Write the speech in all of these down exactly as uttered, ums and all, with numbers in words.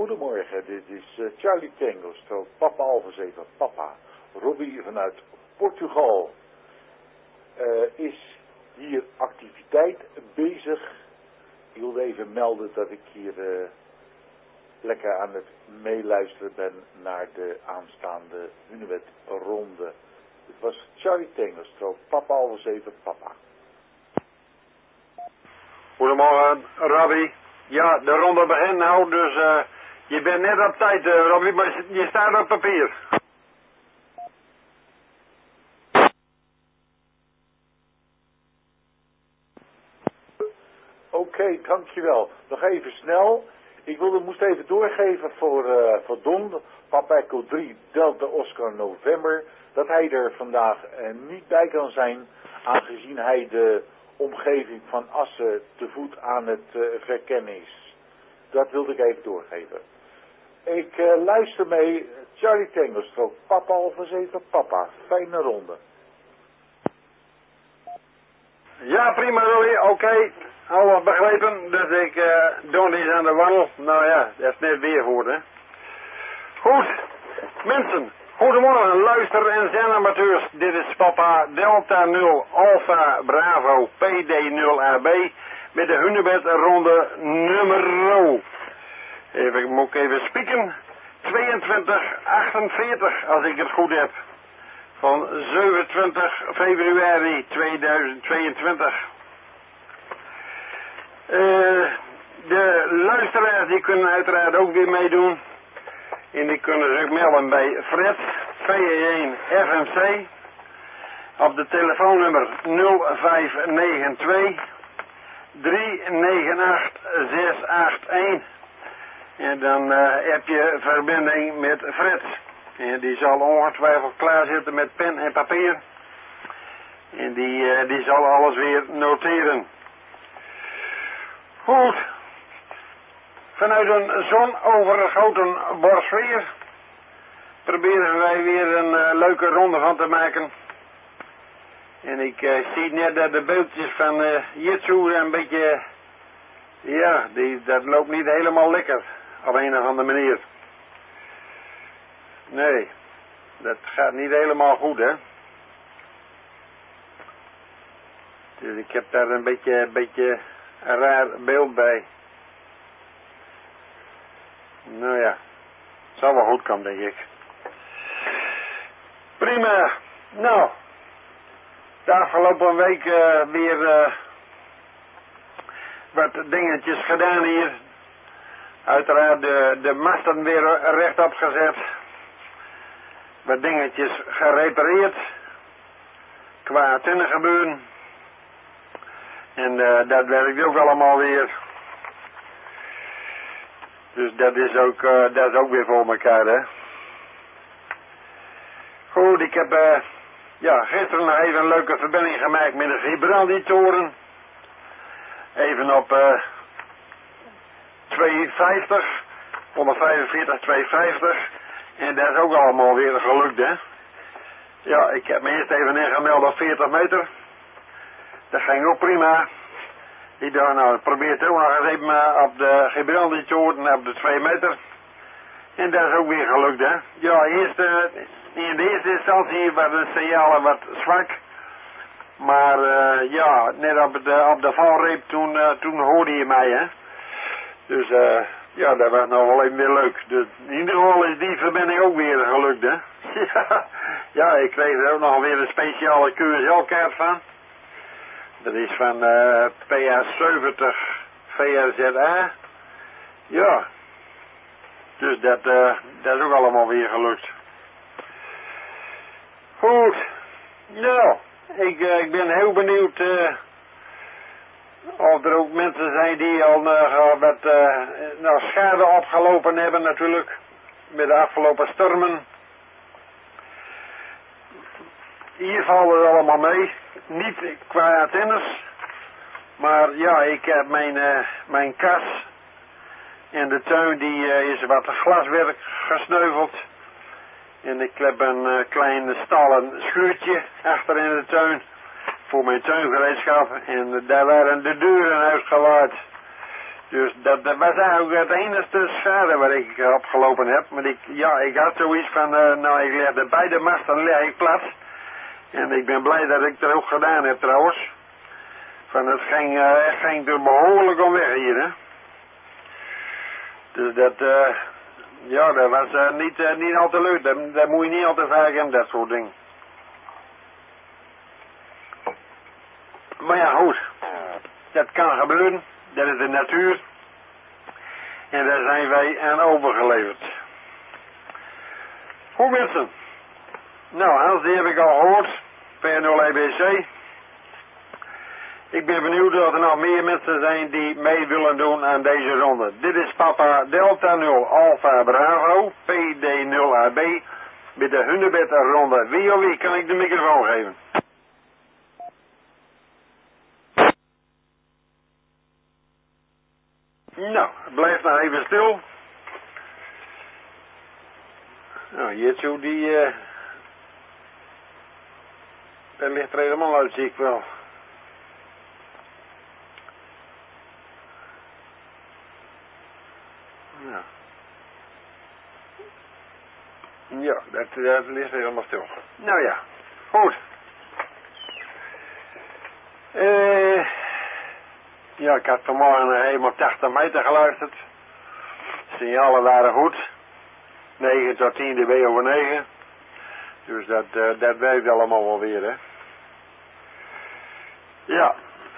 Goedemorgen, dit is uh, Charlie Tango, strook Papa Alpha zeven, Papa. Robbie vanuit Portugal. Uh, is hier activiteit bezig. Ik wilde even melden dat ik hier uh, lekker aan het meeluisteren ben naar de aanstaande Hunebed ronde. Het was Charlie Tango, strook Papa Alpha zeven, Papa. Goedemorgen, Robbie. Ja, de ronde begint nou, dus uh, je bent net op tijd, uh, Robbie, maar je staat op papier. Oké, okay, dankjewel. Nog even snel. Ik wilde, moest even doorgeven voor, uh, voor Don, Papa Echo drie, Delta Oscar November, dat hij er vandaag uh, niet bij kan zijn, aangezien hij de omgeving van Assen te voet aan het uh, verkennen is. Dat wilde ik even doorgeven. Ik uh, luister mee, Charlie Tango strook Papa Alpha zeven, Papa. Fijne ronde. Ja, prima, Robbie, oké. Okay. Alles begrepen, dus ik uh, doe iets aan de wandel. Nou ja, dat is net weer voor, hè. Goed, mensen, goedemorgen, luister- en zendamateurs. Dit is Papa Delta nul Alpha Bravo P D nul A B met de Hunebed ronde nummer. Even, moet ik even spieken. tweeëntwintig achtenveertig, als ik het goed heb. Van zevenentwintig februari tweeduizend tweeëntwintig. Uh, de luisteraars die kunnen uiteraard ook weer meedoen. En die kunnen zich melden bij Fred V één F M C op de telefoonnummer nul vijf negen twee drie negen acht zes acht een. En dan uh, heb je verbinding met Fred. En die zal ongetwijfeld klaarzitten met pen en papier. En die, uh, die zal alles weer noteren. Goed. Vanuit een zonovergoten Borsveer proberen wij weer een uh, leuke ronde van te maken. En ik uh, zie net dat de beeldjes van uh, Jitsu een beetje, ja, die, dat loopt niet helemaal lekker op een of andere manier. Nee, dat gaat niet helemaal goed, hè. Dus ik heb daar een beetje, een beetje een raar beeld bij. Nou ja, het zal wel goed komen, denk ik. Prima. Nou, de afgelopen week uh, weer uh, wat dingetjes gedaan hier. Uiteraard de, de masten weer rechtop gezet. Wat dingetjes gerepareerd. Qua tunnengebeuren. En uh, dat werkt ook allemaal weer. Dus dat is ook, uh, dat is ook weer voor elkaar, hè. Goed, ik heb uh, ja, gisteren nog even een leuke verbinding gemaakt met de Gibraldi-toren. Even op uh, tweehonderdvijftig, honderdvijfenveertig, tweehonderdvijftig. En dat is ook allemaal weer gelukt, hè. Ja, ik heb me eerst even ingemeld op veertig meter. Dat ging ook prima. Ik dacht, nou, ik probeer het ook nog eens even op de Gibraldi-toren op de twee meter. En dat is ook weer gelukt, hè. Ja, eerst, uh, in de eerste instantie was het signaal wat zwak. Maar uh, ja, net op de, op de valreep, toen, uh, toen hoorde je mij, hè. Dus uh, ja, dat was nog wel even weer leuk. Dus in ieder geval is die verbinding ook weer gelukt, hè. ja, ja, ik kreeg er ook nog weer een speciale Q S L-kaart van. Dat is van uh, P A zeventig V R Z A. Ja. Dus dat, uh, dat is ook allemaal weer gelukt. Goed. Nou, ik, uh, ik ben heel benieuwd uh, of er ook mensen zijn die al uh, wat uh, nou, schade opgelopen hebben natuurlijk. Met de afgelopen stormen. Hier vallen het allemaal mee. Niet qua antennes. Maar ja, ik heb mijn, uh, mijn kas in de tuin, die uh, is wat glaswerk gesneuveld. En ik heb een uh, klein stalen schuurtje achter in de tuin. Voor mijn tuingereedschap. En uh, daar waren de deuren uitgewaaid. Dus dat, dat was eigenlijk het enige schade waar ik uh, opgelopen heb. Maar ik, ja, ik had zoiets van, uh, nou ik leg de beide masten leg ik plat. En ik ben blij dat ik het ook gedaan heb trouwens. Van het ging, uh, het ging er behoorlijk om weg hier, hè. Dus dat, uh, ja, dat was uh, niet, uh, niet al te leuk. Dat, dat moet je niet al te vaak hebben, dat soort dingen. Maar ja, goed. Dat kan gebeuren. Dat is de natuur. En daar zijn wij aan overgeleverd. Goed mensen. Nou, Hans, die heb ik al gehoord. P nul E B C. Ik ben benieuwd of er nog meer mensen zijn die mee willen doen aan deze ronde. Dit is Papa Delta nul Alpha Bravo, P D nul A B. Met de Hunebed ronde. Wie of wie kan ik de microfoon geven? Nou, blijf nog even stil. Nou, Jitsu die... Uh, daar ligt er helemaal uit, zie ik wel. Ja. Ja, dat, dat ligt helemaal stil. Nou ja, goed. Eh... Ja, ik had vanmorgen helemaal tachtig meter geluisterd. Signalen waren goed. negen tot tien dB over negen. Dus dat, uh, dat werkt allemaal wel weer, hè. Ja.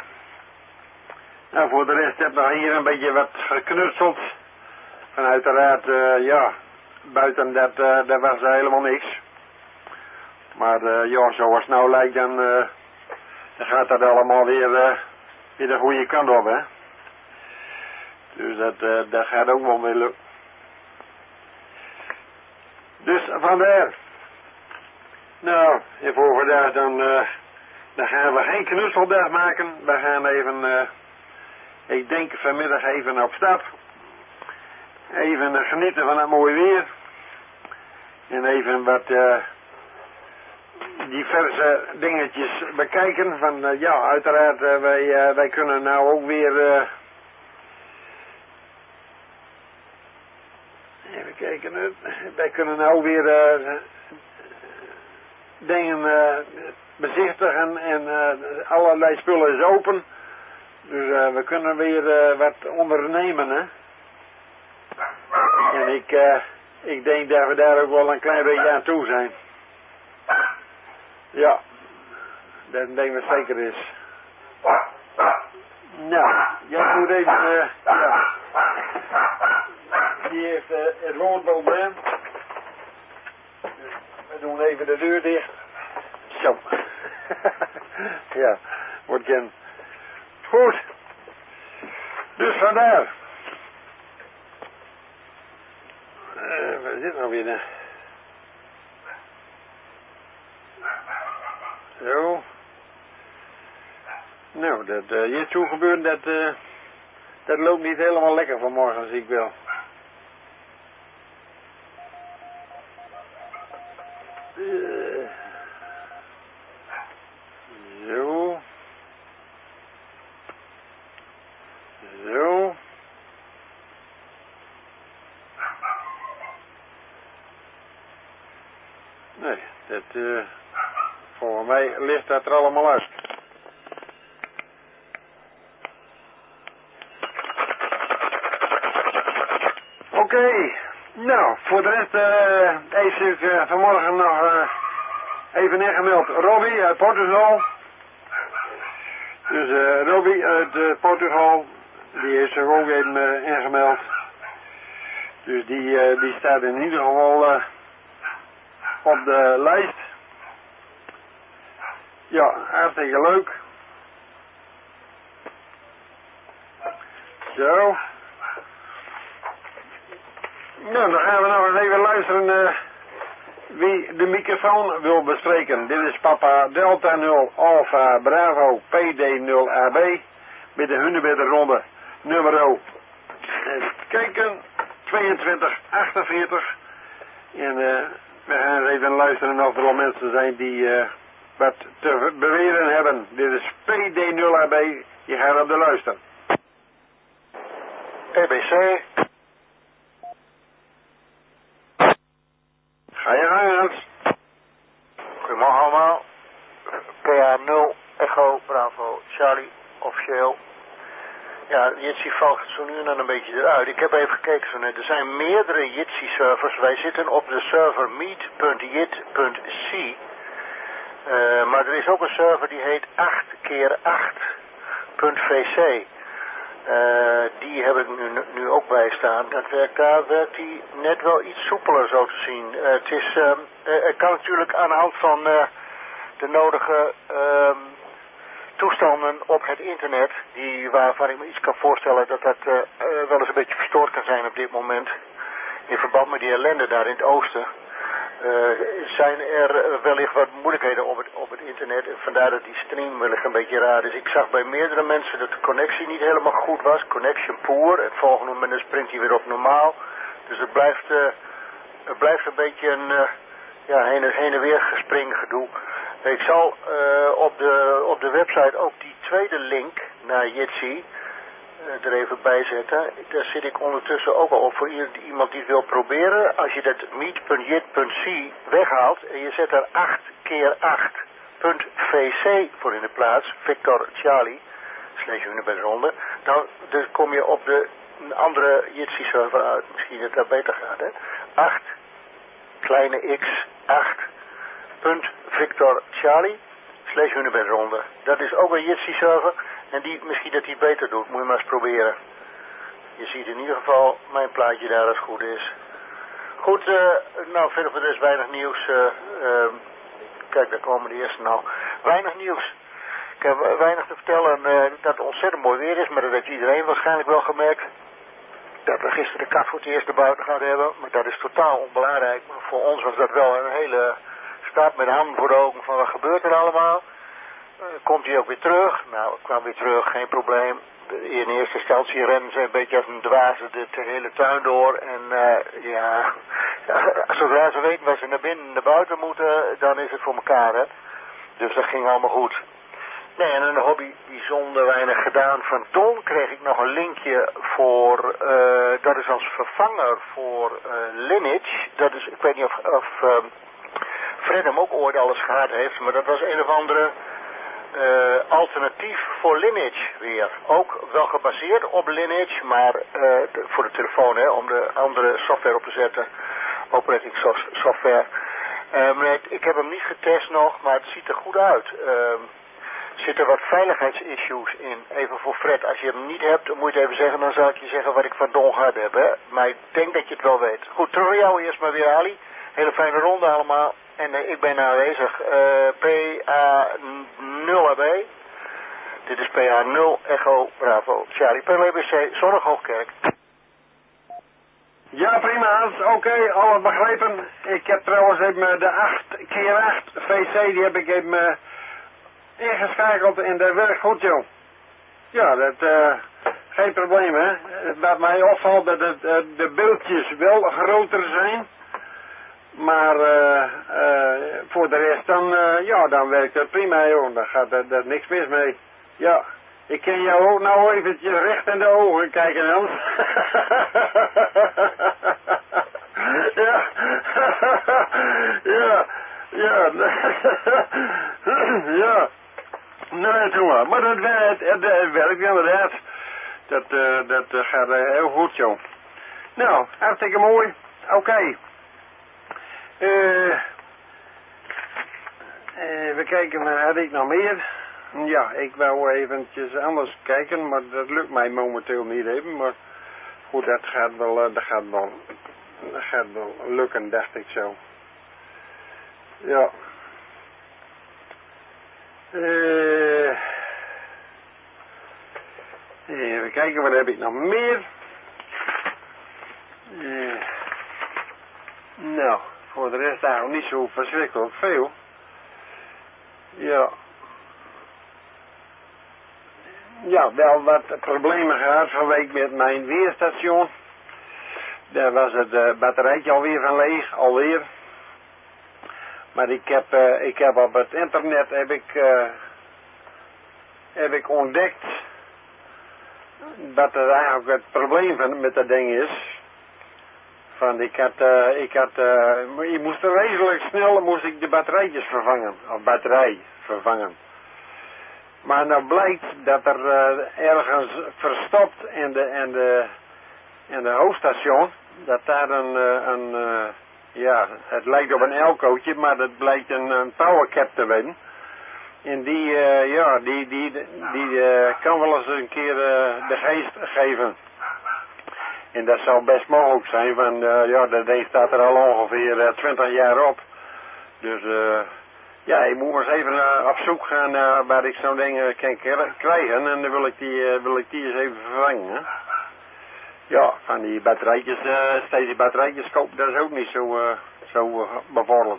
Nou, voor de rest heb ik nog hier een beetje wat geknutseld. En uiteraard, uh, ja, buiten dat, uh, dat was er helemaal niks. Maar uh, ja, zoals het nou lijkt, dan, uh, dan gaat dat allemaal weer... Uh, weer de goede kant op, hè. Dus dat, uh, dat gaat ook wel mee lukken. Dus vandaar. Nou, en voor vandaag dan, uh, dan gaan we geen knutseldag maken. We gaan even, uh, ik denk vanmiddag even op stap. Even uh, genieten van het mooie weer. En even wat... Uh, diverse dingetjes bekijken. Van uh, ja, uiteraard, uh, wij, uh, wij kunnen nou ook weer... Uh, even kijken. Uh, wij kunnen nou weer uh, dingen uh, bezichtigen en uh, allerlei spullen is open. Dus uh, we kunnen weer uh, wat ondernemen, hè. En ik, uh, ik denk dat we daar ook wel een klein beetje aan toe zijn. Ja, dat denk ik zeker is. Nou, jij moet even, uh, ja. Die heeft uh, het woordprobleem. Dus we doen even de deur dicht. Zo. Ja, wordt gen. Goed. Dus vandaar. Uh, waar zit nou weer? Zo. Nou, dat uh, hier toe gebeurt, dat, uh, dat loopt niet helemaal lekker vanmorgen, zie ik wel. Uh, zo. Zo. Nee, dat, uh, volgens mij ligt dat er allemaal uit. Oké, okay. Nou, voor de rest uh, heeft zich uh, vanmorgen nog uh, even ingemeld Robbie uit Portugal. Dus uh, Robbie uit uh, Portugal, die heeft zich ook even uh, ingemeld. Dus die, uh, die staat in ieder geval uh, op de lijst. Ja, hartstikke leuk. Zo. Nou, dan gaan we nog eens even luisteren uh, wie de microfoon wil bespreken. Dit is Papa Delta nul Alpha Bravo P D nul A B met de Hunebedder ronde nummer. Even kijken, tweeëntwintig achtenveertig. En uh, we gaan even luisteren of er al mensen zijn die uh, wat te beweren hebben. Dit is P D nul A B, je gaat op de luisteren. E B C. Ga je gang, Hans. Goedemorgen allemaal. P A nul Echo Bravo Charlie officieel. Ja, Jitsi valt zo nu en dan een beetje eruit. Ik heb even gekeken zo net. Er zijn meerdere Jitsi servers. Wij zitten op de server meet punt jit punt c. Uh, maar er is ook een server die heet acht keer acht punt v c. Uh, die heb ik nu, nu ook bij staan. Dat werkt, daar werkt die net wel iets soepeler zo te zien. Uh, het is, uh, uh, het kan natuurlijk aan de hand van uh, de nodige uh, toestanden op het internet, die, waarvan ik me iets kan voorstellen dat dat uh, uh, wel eens een beetje verstoord kan zijn op dit moment. In verband met die ellende daar in het oosten. Uh, zijn er wellicht wat moeilijkheden op het, op het internet en vandaar dat die stream wellicht een beetje raar is. Ik zag bij meerdere mensen dat de connectie niet helemaal goed was, connection poor, en het volgende moment springt hij weer op normaal. Dus het blijft, uh, het blijft een beetje een uh, ja, heen, heen en weer gespring gedoe. Ik zal uh, op, de, op de website ook die tweede link naar Jitsi er even bij zetten. Daar zit ik ondertussen ook al op voor iemand die het wil proberen. Als je dat meet punt jit punt c weghaalt en je zet er acht keer acht punt v c voor in de plaats, Victor Charlie, slash Unibedronde, dan dus kom je op de andere Jitsi server uit. Misschien dat dat beter gaat, hè. acht, kleine x, acht, punt Victor Charlie, slash Unibedronde. Dat is ook een Jitsi server. En die, misschien dat hij het beter doet, moet je maar eens proberen. Je ziet in ieder geval mijn plaatje daar als het goed is. Goed, uh, nou verder voor de rest weinig nieuws. Uh, uh, kijk, daar komen de eerste nou. Weinig nieuws. Ik heb weinig te vertellen uh, dat het ontzettend mooi weer is, maar dat heeft iedereen waarschijnlijk wel gemerkt. Dat we gisteren de kat voor het eerst buiten gaan hebben, maar dat is totaal onbelangrijk. Maar voor ons was dat wel een hele stap met handen voor de ogen van wat gebeurt er allemaal. Uh, komt hij ook weer terug? Nou, ik kwam weer terug, geen probleem. In eerste instantie rennen ze een beetje als een dwaze de, de hele tuin door. En uh, ja, zodra ze weten waar ze naar binnen en naar buiten moeten, dan is het voor elkaar, hè. Dus dat ging allemaal goed. Nee, en een hobby bijzonder weinig gedaan. Van Don kreeg ik nog een linkje voor, uh, dat is als vervanger voor uh, Lineage. Dat is, ik weet niet of, of uh, Fred hem ook ooit alles gehad heeft, maar dat was een of andere Uh, alternatief voor Lineage weer. Ook wel gebaseerd op Lineage, maar uh, de, voor de telefoon, hè, om de andere software op te zetten. Operating software. Uh, maar ik heb hem niet getest nog, maar het ziet er goed uit. Uh, er zitten wat veiligheidsissues in. Even voor Fred, als je hem niet hebt, dan moet je het even zeggen, dan zal ik je zeggen wat ik van Don gehad heb. Hè. Maar ik denk dat je het wel weet. Goed, terug naar jou eerst maar weer, Ali. Hele fijne ronde allemaal. En uh, ik ben aanwezig. Uh, P A nul A B. Dit is P A nul Echo Bravo Charlie. P W B C Zorg Hoogkerk. Ja, prima. Oké, okay, alles begrepen. Ik heb trouwens even de acht keer acht V C, die heb ik even uh, ingeschakeld en dat werkt goed, joh. Ja, dat uh, geen probleem, hè. Wat mij opvalt dat het, uh, de beeldjes wel groter zijn. Maar uh, uh, voor de rest dan, uh, ja, dan werkt het prima, joh. Dan gaat er, er niks mis mee. Ja, ik kan jou ook nou eventjes recht in de ogen kijken, Hans. ja, ja, ja, ja. Nee, toen maar. Maar dat werkt, het, het werkt inderdaad. Dat, uh, dat uh, gaat uh, heel goed, joh. Nou, hartstikke mooi. Oké. Okay. Uh, even kijken, wat had ik nog meer? Ja, ik wou eventjes anders kijken, maar dat lukt mij momenteel niet even. Maar goed, dat gaat wel, dat gaat wel, dat gaat wel lukken, dacht ik zo. Ja. Uh, even kijken, wat heb ik nog meer? Uh, nou. Voor de rest eigenlijk niet zo verschrikkelijk veel. Ja. Ja, wel wat problemen gehad vanwege met mijn weerstation. Daar was het uh, batterijtje alweer van leeg, alweer. Maar ik heb, uh, ik heb op het internet heb ik, uh, heb ik ontdekt dat er eigenlijk het probleem van, met dat ding is. Van ik had, uh, ik had, uh, je moest er wezenlijk snel moest ik de batterijtjes vervangen. Of batterij vervangen. Maar nou blijkt dat er uh, ergens verstopt in de, in de, in de hoofdstation, dat daar een, uh, een uh, ja, het lijkt op een elkootje, maar dat blijkt een, een powercap te zijn. En die, uh, ja, die, die, die, die uh, kan wel eens een keer uh, de geest geven. En dat zou best mogelijk zijn, want uh, ja, dat ding staat er al ongeveer uh, twintig jaar op. Dus uh, ja, ik moet maar eens even uh, op zoek gaan naar uh, waar ik zo'n ding uh, kan krijgen. En dan wil ik die, uh, wil ik die eens even vervangen. Hè? Ja, van die batterijtjes, uh, steeds die batterijtjes kopen, dat is ook niet zo, uh, zo uh, bevorderlijk.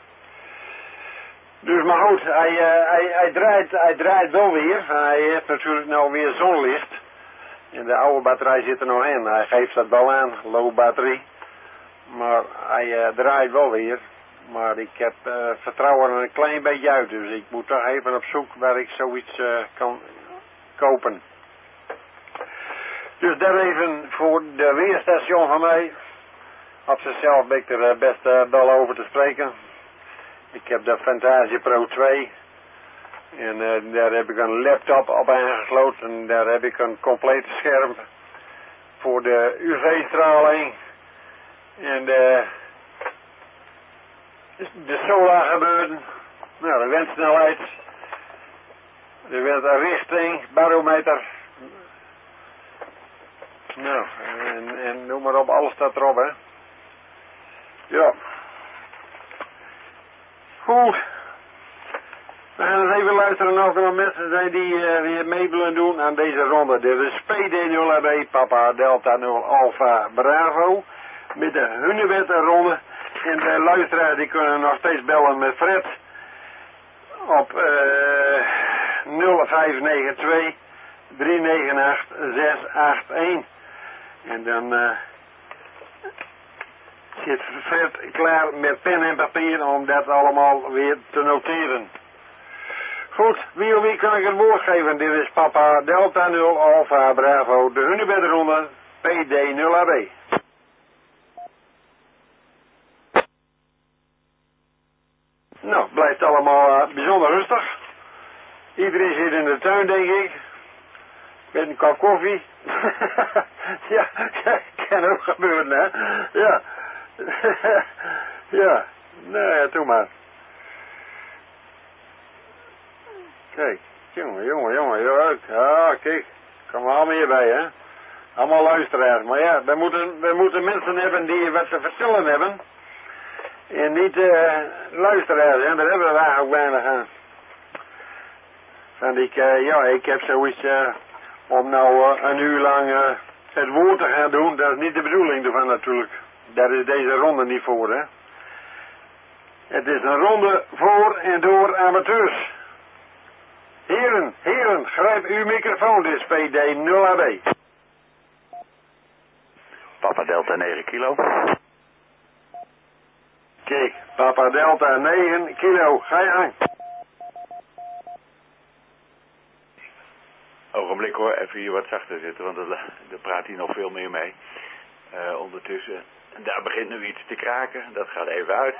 Dus maar goed, hij, uh, hij, hij, draait, hij draait wel weer. Hij heeft natuurlijk nou weer zonlicht. En de oude batterij zit er nog in. Hij geeft dat wel aan, low batterie. Maar hij uh, draait wel weer. Maar ik heb uh, vertrouwen er een klein beetje uit. Dus ik moet toch even op zoek waar ik zoiets uh, kan kopen. Dus dat even voor de weerstation van mij. Op zichzelf ben ik er best uh, wel over te spreken. Ik heb de Fantasia Pro twee. En uh, daar heb ik een laptop op aangesloten. En daar heb ik een complete scherm voor de U V-straling. En de, de solar gebeuren. Nou, de windsnelheid. De windrichting, barometer. Nou, en, en noem maar op, alles staat erop, hè. Ja. Goed. We gaan eens even luisteren of er nog mensen zijn die uh, weer mee willen doen aan deze ronde. Dit is P D nul A B, Papa Delta nul Alpha Bravo. Met de Hunebed ronde. En de luisteraars die kunnen nog steeds bellen met Fred. Op uh, nul vijf negen twee drie negen acht zes acht een. En dan uh, zit Fred klaar met pen en papier om dat allemaal weer te noteren. Goed, wie of wie kan ik het woord geven? Dit is Papa Delta nul Alpha Bravo, de Hunebedronde, P D nul A B. Nou, blijft allemaal uh, bijzonder rustig. Iedereen zit in de tuin, denk ik. Met een kop koffie. Ja, kan ook gebeuren, hè. Ja. Ja, nou ja, doe maar. Kijk, jongen, jongen, jongen, ja, ja, kijk, kom er allemaal hierbij, hè. Allemaal luisteraars, maar ja, we moeten, we moeten mensen hebben die wat te vertellen hebben. En niet uh, luisteraars, hè, daar hebben we eigenlijk weinig aan. Want ik, uh, ja, ik heb zoiets uh, om nou uh, een uur lang uh, het woord te gaan doen, dat is niet de bedoeling ervan natuurlijk. Daar is deze ronde niet voor, hè. Het is een ronde voor en door amateurs. Heren, heren, grijp uw microfoon, dit is P D nul A B. Papa Delta negen kilo. Kijk, Papa Delta negen kilo, ga je gang. Ogenblik hoor, even hier wat zachter zitten, want er, er praat hier nog veel meer mee. Uh, ondertussen, daar begint nu iets te kraken, dat gaat even uit.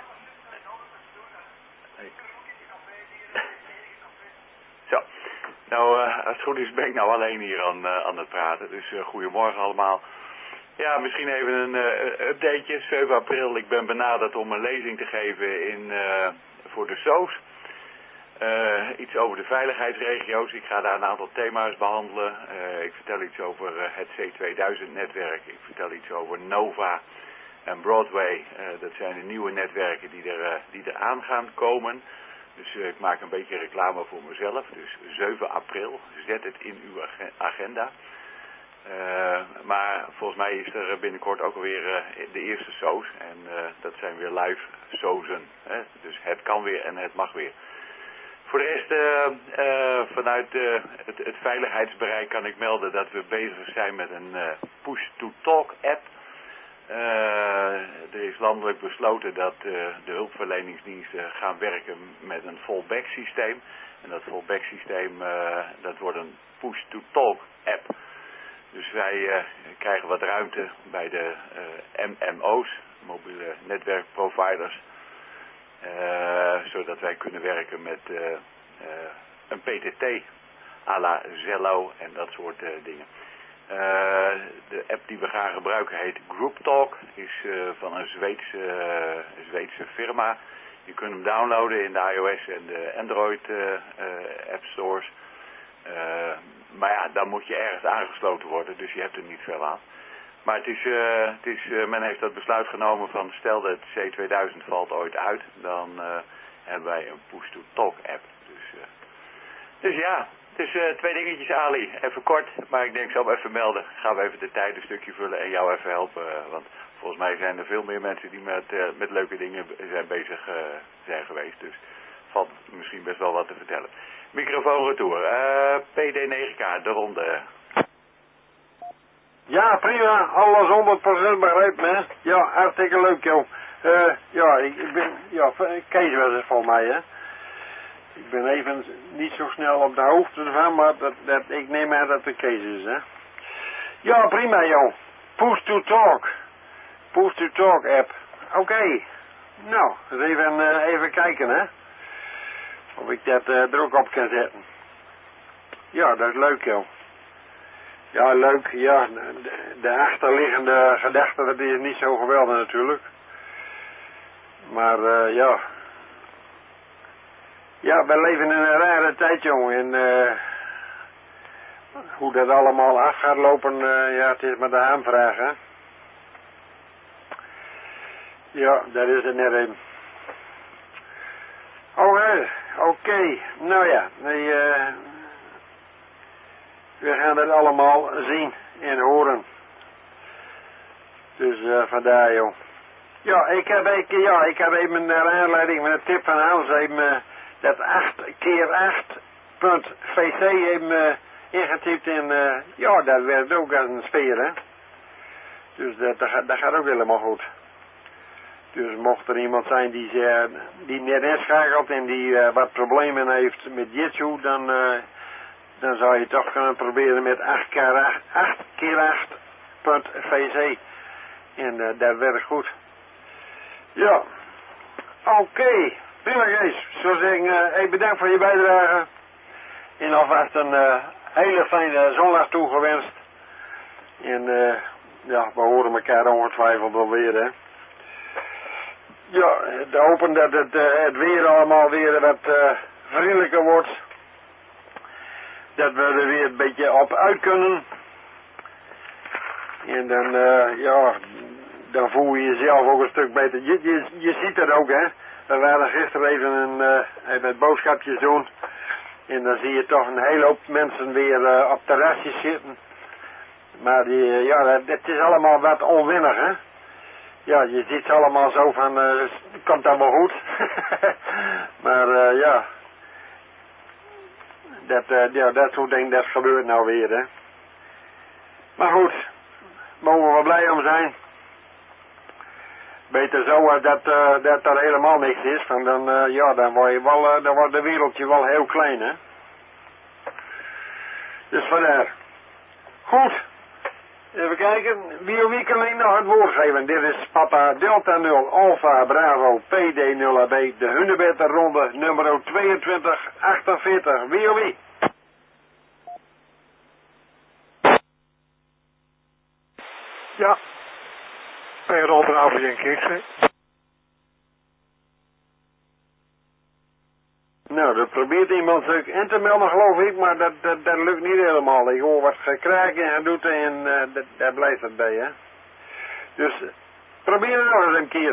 Zo, nou uh, als het goed is ben ik nou alleen hier aan, uh, aan het praten, dus uh, goedemorgen allemaal. Ja, misschien even een uh, updateje, zeven april, ik ben benaderd om een lezing te geven in, uh, voor de S O S. Uh, iets over de veiligheidsregio's, ik ga daar een aantal thema's behandelen. Uh, ik vertel iets over uh, het C tweeduizend netwerk, ik vertel iets over Nova en Broadway. Uh, dat zijn de nieuwe netwerken die er, uh, die er aan gaan komen. Dus uh, ik maak een beetje reclame voor mezelf. Dus zeven april, zet het in uw agenda. Uh, maar volgens mij is er binnenkort ook alweer uh, de eerste S O S. En uh, dat zijn weer live S O S'en. Hè? Dus het kan weer en het mag weer. Voor de rest, uh, uh, vanuit uh, het, het veiligheidsbereik kan ik melden dat we bezig zijn met een uh, push-to-talk app. Uh, er is landelijk besloten dat uh, de hulpverleningsdiensten gaan werken met een fallback systeem. En dat fallback systeem, uh, dat wordt een push-to-talk app. Dus wij uh, krijgen wat ruimte bij de uh, M M O's, mobiele netwerkproviders. Uh, zodat wij kunnen werken met uh, uh, een P T T à la Zello en dat soort uh, dingen. Uh, de app die we gaan gebruiken heet GroupTalk, is uh, van een Zweedse, uh, Zweedse firma. Je kunt hem downloaden in de iOS en de Android uh, uh, app stores. Uh, maar ja, dan moet je ergens aangesloten worden, dus je hebt er niet veel aan. Maar het is, uh, het is, uh, men heeft dat besluit genomen van stel dat C tweeduizend valt ooit uit, dan uh, hebben wij een push-to-talk app. Dus, uh, dus ja, het is uh, twee dingetjes, Ali. Even kort, maar ik denk ik zal hem even melden. Gaan we even de tijd een stukje vullen en jou even helpen. Uh, want volgens mij zijn er veel meer mensen die met, uh, met leuke dingen zijn bezig uh, zijn geweest. Dus valt misschien best wel wat te vertellen. Microfoon retour. Uh, P D negen K, de ronde. Ja, prima. Alles honderd procent begrijp me. Ja, hartstikke leuk, joh. Uh, ja, ik, ik ben... Ja, Kees was het volgens mij, hè. Ik ben even niet zo snel op de hoogte ervan, maar dat, dat, ik neem aan dat het Kees is, hè. Ja, prima, joh. Push to talk. Push to talk app. Oké. Okay. Nou, eens even, uh, even kijken, hè. Of ik dat uh, er ook op kan zetten. Ja, dat is leuk, joh. Ja, leuk. Ja, de, de achterliggende gedachte, dat is niet zo geweldig natuurlijk. Maar uh, ja. Ja, we leven in een rare tijd, jongen. En uh, hoe dat allemaal af gaat lopen, uh, ja, het is maar de aanvraag, hè. Ja, dat is het net een. Oh, oké. Okay. Nou ja, nee, uh, we gaan het allemaal zien en horen. Dus uh, vandaar, joh. Ja, ik heb, ik, ja, ik heb even naar aanleiding van een tip van Hans even uh, dat acht keer acht punt v c even uh, ingetypt en uh, ja, dat werkt ook als een speer, hè. Dus dat, dat, dat gaat ook helemaal goed. Dus mocht er iemand zijn die, uh, die net inschakelt en die uh, wat problemen heeft met Jitsu, dan, uh, dan zou je toch kunnen proberen met acht keer acht punt v c. En uh, dat werkt goed. Ja, oké. Okay. Prima, Kees. Zo zeggen, uh, hey, bedankt voor je bijdrage. En alvast een uh, hele fijne zondag toegewenst. En uh, ja, we horen elkaar ongetwijfeld wel weer, hè. Ja, te hopen dat het, uh, het weer allemaal weer wat uh, vriendelijker wordt. Dat we er weer een beetje op uit kunnen. En dan, uh, ja, dan voel je jezelf ook een stuk beter. Je, je, je ziet het ook, hè. We waren gisteren even een, uh, even het boodschapjes doen. En dan zie je toch een hele hoop mensen weer uh, op terrasjes zitten. Maar die, uh, ja, het is allemaal wat onwennig, hè. Ja, je ziet het allemaal zo van, uh, het komt allemaal goed. Maar uh, ja, dat, uh, ja, dat soort dingen, dat gebeurt nou weer, hè. Maar goed, mogen we blij om zijn. Beter zo als dat, uh, dat er helemaal niks is, want dan, uh, ja, dan, word je wel, uh, dan wordt de wereldje wel heel klein, hè. Dus vandaar. Goed. Even kijken, wie wie kan ik nog het woord geven? Dit is Papa Delta nul Alpha Bravo P D nul A B, de Hunebedder ronde nummer tweeëntwintig achtenveertig. Wie of wie? Ja, bij Ron Bravo denk ik, hè. Nou, dat probeert iemand zich in te melden, geloof ik, maar dat, dat, dat lukt niet helemaal. Ik hoor wat gekraak en gedoet en uh, dat, daar blijft het bij, hè. Dus, probeer het nog eens een keer.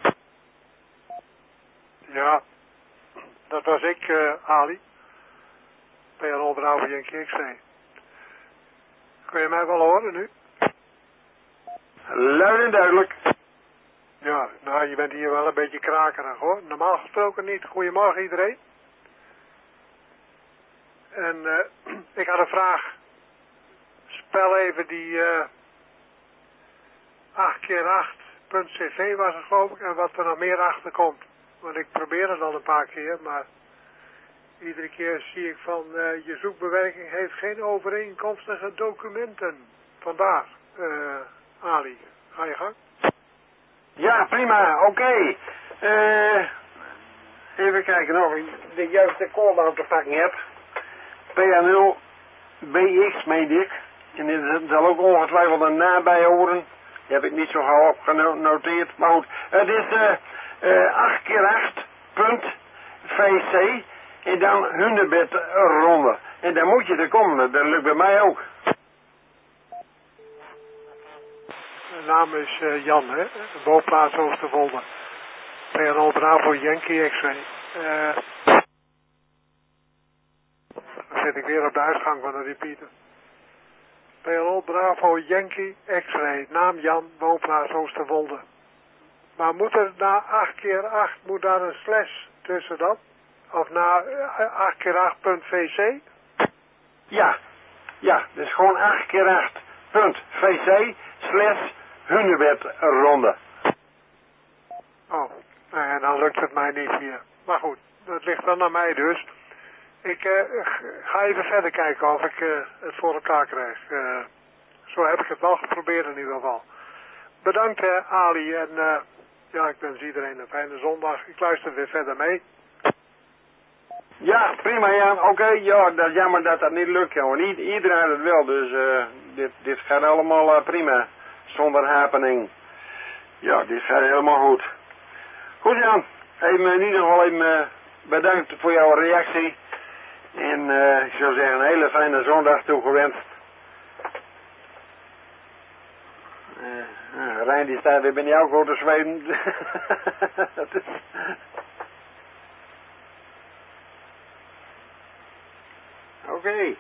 Ja, dat was ik, uh, Ali. Bij Ron Bravo denk ik, zei. Kun je mij wel horen nu? Luid en duidelijk. Ja, nou, je bent hier wel een beetje krakerig, hoor. Normaal gesproken niet. Goedemorgen iedereen. En uh, ik had een vraag. Spel even die uh, acht keer acht punt c v was het, geloof ik, en wat er nog meer achter komt. Want ik probeer het al een paar keer, maar iedere keer zie ik van uh, je zoekbewerking heeft geen overeenkomstige documenten. vandaar, uh, Ali. Ga je gang? Ja, prima, oké. Okay. Uh, even kijken of ik de juiste code aan te pakken heb. P A nul B X, meen ik. En er zal ook ongetwijfeld een naam bij horen. Die heb ik niet zo gauw opgenoteerd. Maar goed, het is uh, uh, acht keer acht punt V C. En dan hunebed ronde. En dan moet je er komen. Dat lukt bij mij ook. Mijn naam is uh, Jan, hè? Woonplaats Oosterwolde. P R O Bravo Yankee X-ray. Uh, dan zit ik weer op de uitgang van de repeater. P R O Bravo Yankee X-ray. Naam Jan, woonplaats Oosterwolde. Maar moet er na acht keer acht, moet daar een slash tussen dat? Of na acht keer acht punt V C? Ja, ja, dus gewoon acht keer acht punt V C slash hunebed ronde. Oh, nou ja, dan lukt het mij niet meer. Maar goed, dat ligt dan aan mij dus. Ik uh, ga even verder kijken of ik uh, het voor elkaar krijg. Uh, zo heb ik het wel geprobeerd in ieder geval. Bedankt uh, Ali en uh, ja, ik wens iedereen een fijne zondag. Ik luister weer verder mee. Ja, prima Jan. Oké, okay, ja, dat is jammer dat dat niet lukt, jongen. I iedereen had het wel, dus uh, dit, dit gaat allemaal uh, prima. Zonder happening. Ja, dit gaat helemaal goed. Goed Jan, even in ieder geval even uh, bedankt voor jouw reactie. En uh, ik zou zeggen een hele fijne zondag toegewenst. Uh, uh, Rijn die staat weer bij jou voor te zweten. Oké. Okay.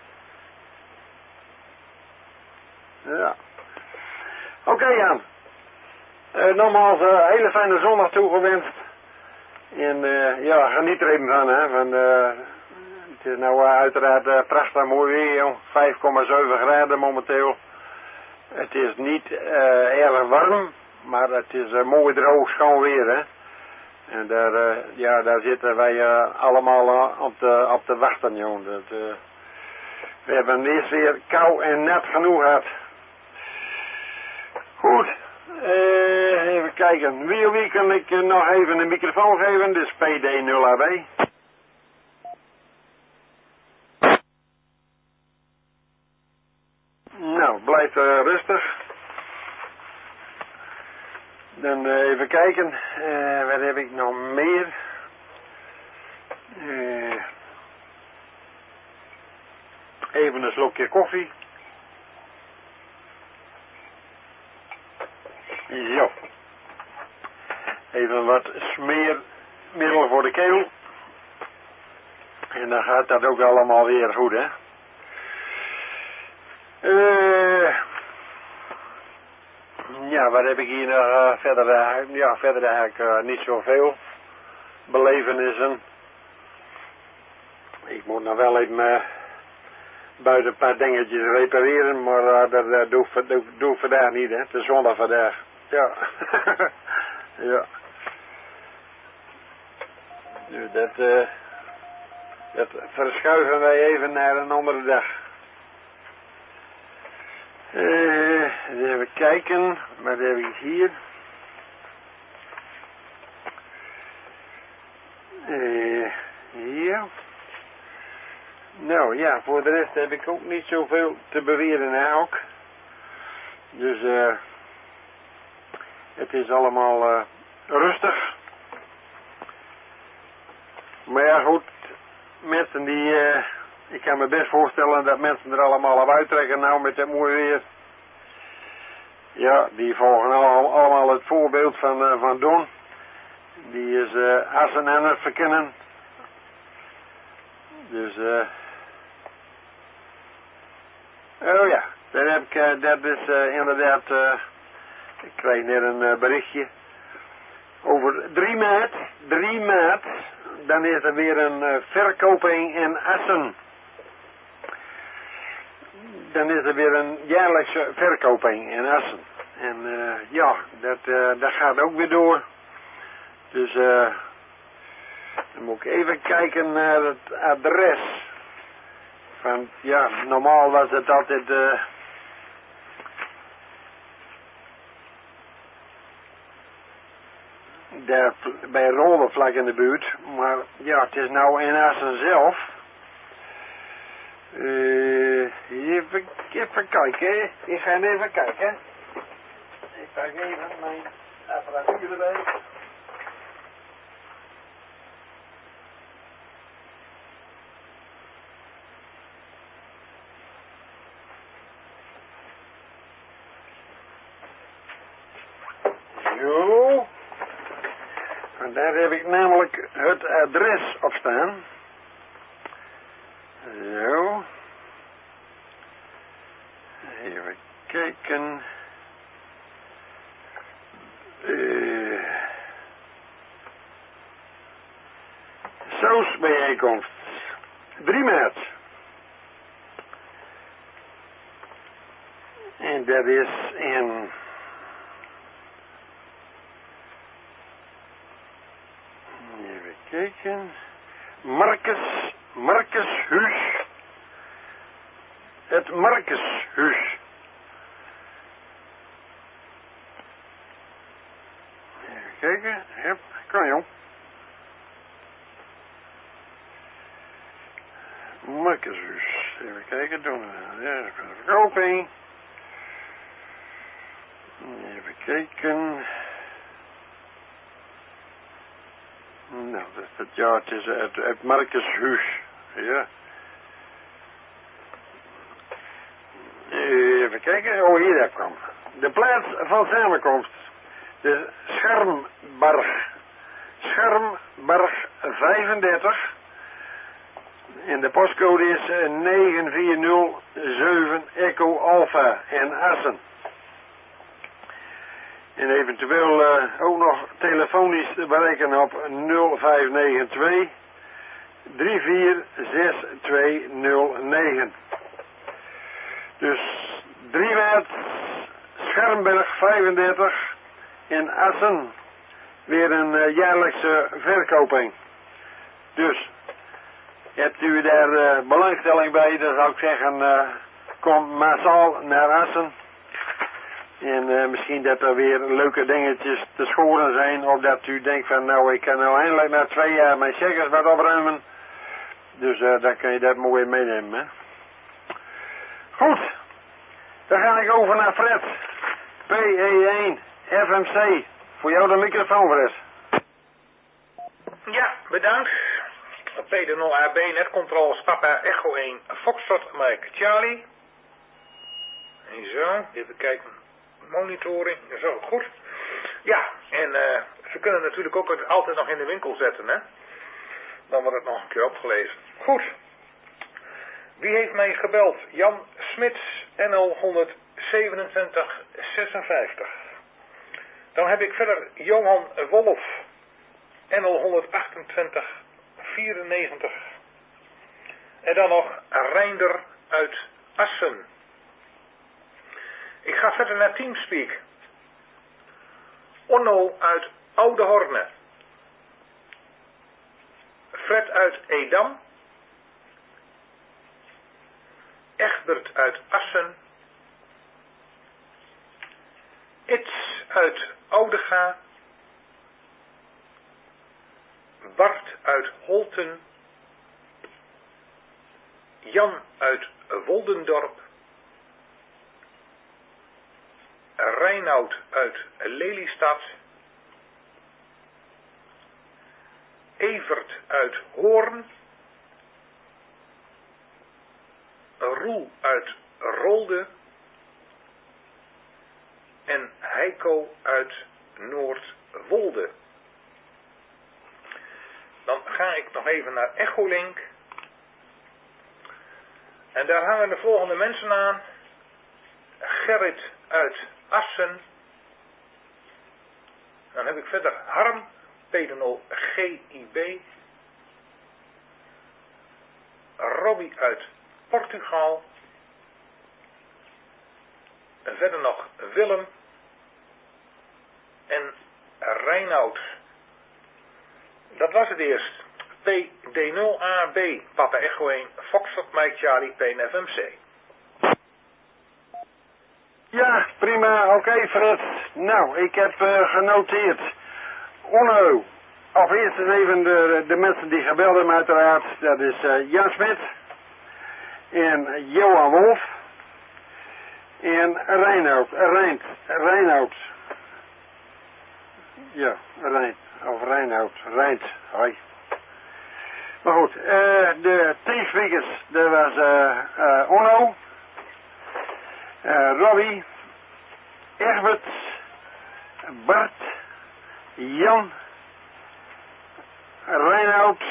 Ja. Oké okay, Jan. Uh, nogmaals een uh, hele fijne zondag toegewenst. En uh, ja, geniet er even van, hè. Van, uh, het is nou uh, uiteraard uh, prachtig mooi weer, joh. vijf komma zeven graden momenteel. Het is niet uh, erg warm, maar het is uh, mooi droog, schoon weer, hè. En daar, uh, ja, daar zitten wij uh, allemaal uh, op, te, op te wachten, joh. Dat, uh, we hebben eerst weer kou en nat genoeg gehad. Goed. Uh, even kijken. Wie wie kan ik uh, nog even een microfoon geven? Dus P D nul A B. Nou, blijf uh, rustig. Dan uh, even kijken. Uh, wat heb ik nog meer? Uh, even een slokje koffie. Zo. Even wat smeermiddel voor de keel. En dan gaat dat ook allemaal weer goed, hè. Uh, ja, wat heb ik hier nog uh, verder? Uh, ja, verder eigenlijk uh, niet zoveel belevenissen. Ik moet nog wel even uh, buiten een paar dingetjes repareren, maar uh, dat uh, doe, doe, doe ik vandaag niet, hè. Het is zondag vandaag. Ja. Ja. Dus dat, uh, dat verschuiven wij even naar een andere dag. Uh, even kijken, wat heb ik hier? Uh, hier. Nou ja, voor de rest heb ik ook niet zoveel te beweren, hè, ook. Dus eh. Uh, het is allemaal uh, rustig. Maar ja goed, mensen die, uh, ik kan me best voorstellen dat mensen er allemaal op uittrekken nou met het mooie weer. Ja, die volgen al, allemaal het voorbeeld van, uh, van Don. Die is uh, assen aan het verkennen. Dus eh. Uh, oh ja, dat, heb ik, uh, dat is uh, inderdaad... Uh, Ik krijg net een uh, berichtje. Over drie maart, drie maart, dan is er weer een uh, verkoping in Assen. Dan is er weer een jaarlijkse verkoping in Assen. En uh, ja, dat, uh, dat gaat ook weer door. Dus uh, dan moet ik even kijken naar het adres. Van, ja, normaal was het altijd... Uh, daar bij Rolde vlak in de buurt. Maar ja, het is nou in Assen zelf. Uh, even, even kijken. Ik ga even kijken. Ik pak even mijn apparatuur erbij. Zo. En daar heb ik namelijk het adres op staan. Zo. Even kijken. Uh, Sausbijeenkomst. drie maart. En dat is in... Even kijken. Marcus, Marcushuis. Het Marcushuis. Even kijken. Yep, kan jong. Marcushuis. Even kijken. Doen we. Ja, verkoping. Even kijken. Nou, dat is het, ja, het is het, het Marcushuis. Ja. Even kijken. Oh, hier dat kwam. De plaats van samenkomst. De Schermbarg. Schermbarg vijfendertig. En de postcode is negen vier nul zeven Echo Alpha in Assen. En eventueel uh, ook nog telefonisch te bereiken op nul vijf negen twee drie vier zes twee nul negen. Dus drie maart, Schermberg vijfendertig in Assen. Weer een uh, jaarlijkse verkoping. Dus, hebt u daar uh, belangstelling bij, dan zou ik zeggen, uh, kom massaal naar Assen. En uh, misschien dat er weer leuke dingetjes te schoren zijn. Of dat u denkt van nou ik kan nou eindelijk na twee jaar mijn checkers wat opruimen. Dus uh, dan kun je dat mooi meenemen. Hè? Goed. Dan ga ik over naar Fred. P E één F M C. Voor jou de microfoon, Fred. Ja, bedankt. P D nul A B netcontroles Papa Echo één Foxtrot Mike Charlie. En zo, even kijken. Monitoring, zo, goed. Ja, en uh, ze kunnen natuurlijk ook het altijd nog in de winkel zetten, hè. Dan wordt het nog een keer opgelezen. Goed. Wie heeft mij gebeld? Jan Smits, N L honderdzevenentwintig zesenvijftig. Dan heb ik verder Johan Wolf, N L honderdachtentwintig vierennegentig. En dan nog Reinder uit Assen. Ik ga verder naar Teamspeak. Onno uit Oude Horne. Fred uit Edam. Egbert uit Assen. Its uit Oudega. Bart uit Holten. Jan uit Woldendorp. Reinoud uit Lelystad. Evert uit Hoorn. Roel uit Rolde. En Heiko uit Noordwolde. Dan ga ik nog even naar Echolink. En daar hangen de volgende mensen aan. Gerrit uit Assen. Dan heb ik verder Harm, P D nul G I B. Robbie uit Portugal. En verder nog Willem. En Reinoud. Dat was het eerst. P D nul A B, Papa Echo één, Foxtrot Mike Charlie, P N F M C. Ja, prima. Oké, okay, Fred. Nou, ik heb uh, genoteerd. Onno. Of eerst eens even de, de mensen die gebeld hebben uiteraard. Dat is uh, Jan Smit. En Johan Wolf. En Reinoud. Reint. Reinoud. Ja, Reint. Of Reinoud. Reint. Hoi. Maar goed, uh, de teamspeakers, dat was uh, uh, Onno. Uh, Robbie. Egbert. Bart. Jan. Reinoud.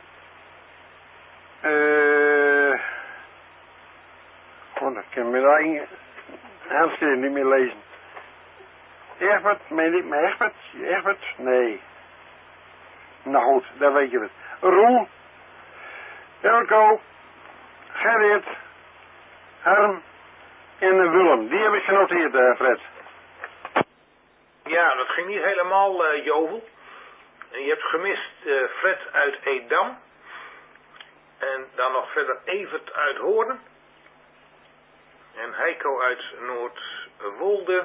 Uh, God, ik kan mijn eigen handschrift niet meer lezen. Egbert, meen ik maar Egbert? Egbert? Nee. Nou goed, dan weet je het. Roel. Elko. Gerrit. Harm. En Willem. Die heb ik genoteerd, uh, Fred. Ja, dat ging niet helemaal, uh, Jovel. En je hebt gemist uh, Fred uit Edam. En dan nog verder Evert uit Hoorn. En Heiko uit Noordwolde.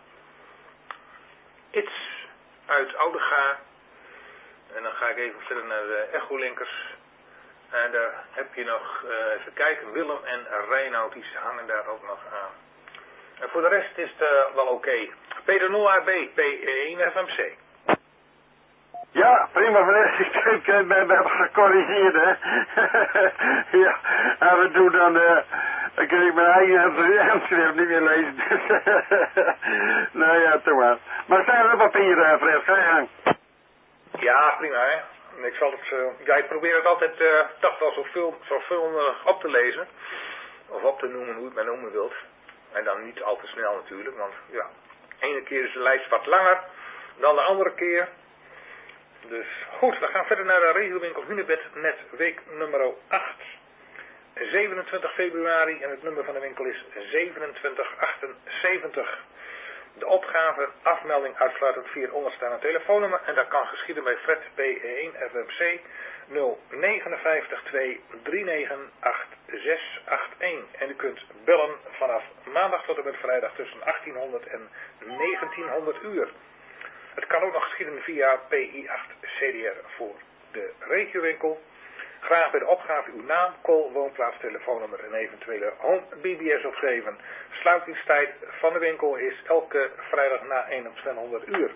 Its uit Oudega. En dan ga ik even verder naar de Echolinkers. En daar heb je nog, uh, even kijken, Willem en Reinoud, die hangen daar ook nog aan. En voor de rest is het uh, wel oké. Okay. Peter nul A B, P één F M C. Ja, prima, ik heb het gecorrigeerd, hè. Ja, en we doen dan, uh, dan kun ik mijn eigen handschrift niet meer lezen. Nou ja, toch maar. Maar zijn er papier, uh, Fred, ga je gang. Ja, prima, hè. Ik zal het, uh, ja, ik probeer het altijd uh, toch wel zoveel, zoveel uh, op te lezen. Of op te noemen, hoe je het maar noemen wilt. En dan niet al te snel natuurlijk, want ja, de ene keer is de lijst wat langer dan de andere keer. Dus goed, we gaan verder naar de regiowinkel Hunebed, net week nummer acht. zevenentwintig februari en het nummer van de winkel is zevenentwintig achtenzeventig. De opgave, afmelding uitsluitend via het onderstaande telefoonnummer. En dat kan geschieden bij Fred P één F M C nul vijf negen twee drie negen acht zes acht een. En u kunt bellen vanaf maandag tot en met vrijdag tussen achttienhonderd en negentienhonderd uur. Het kan ook nog geschieden via P I acht C D R voor de regiowinkel. Graag bij de opgave uw naam, call, woonplaats, telefoonnummer en eventuele home B B S opgeven. Sluitingstijd van de winkel is elke vrijdag na één op tweehonderd uur.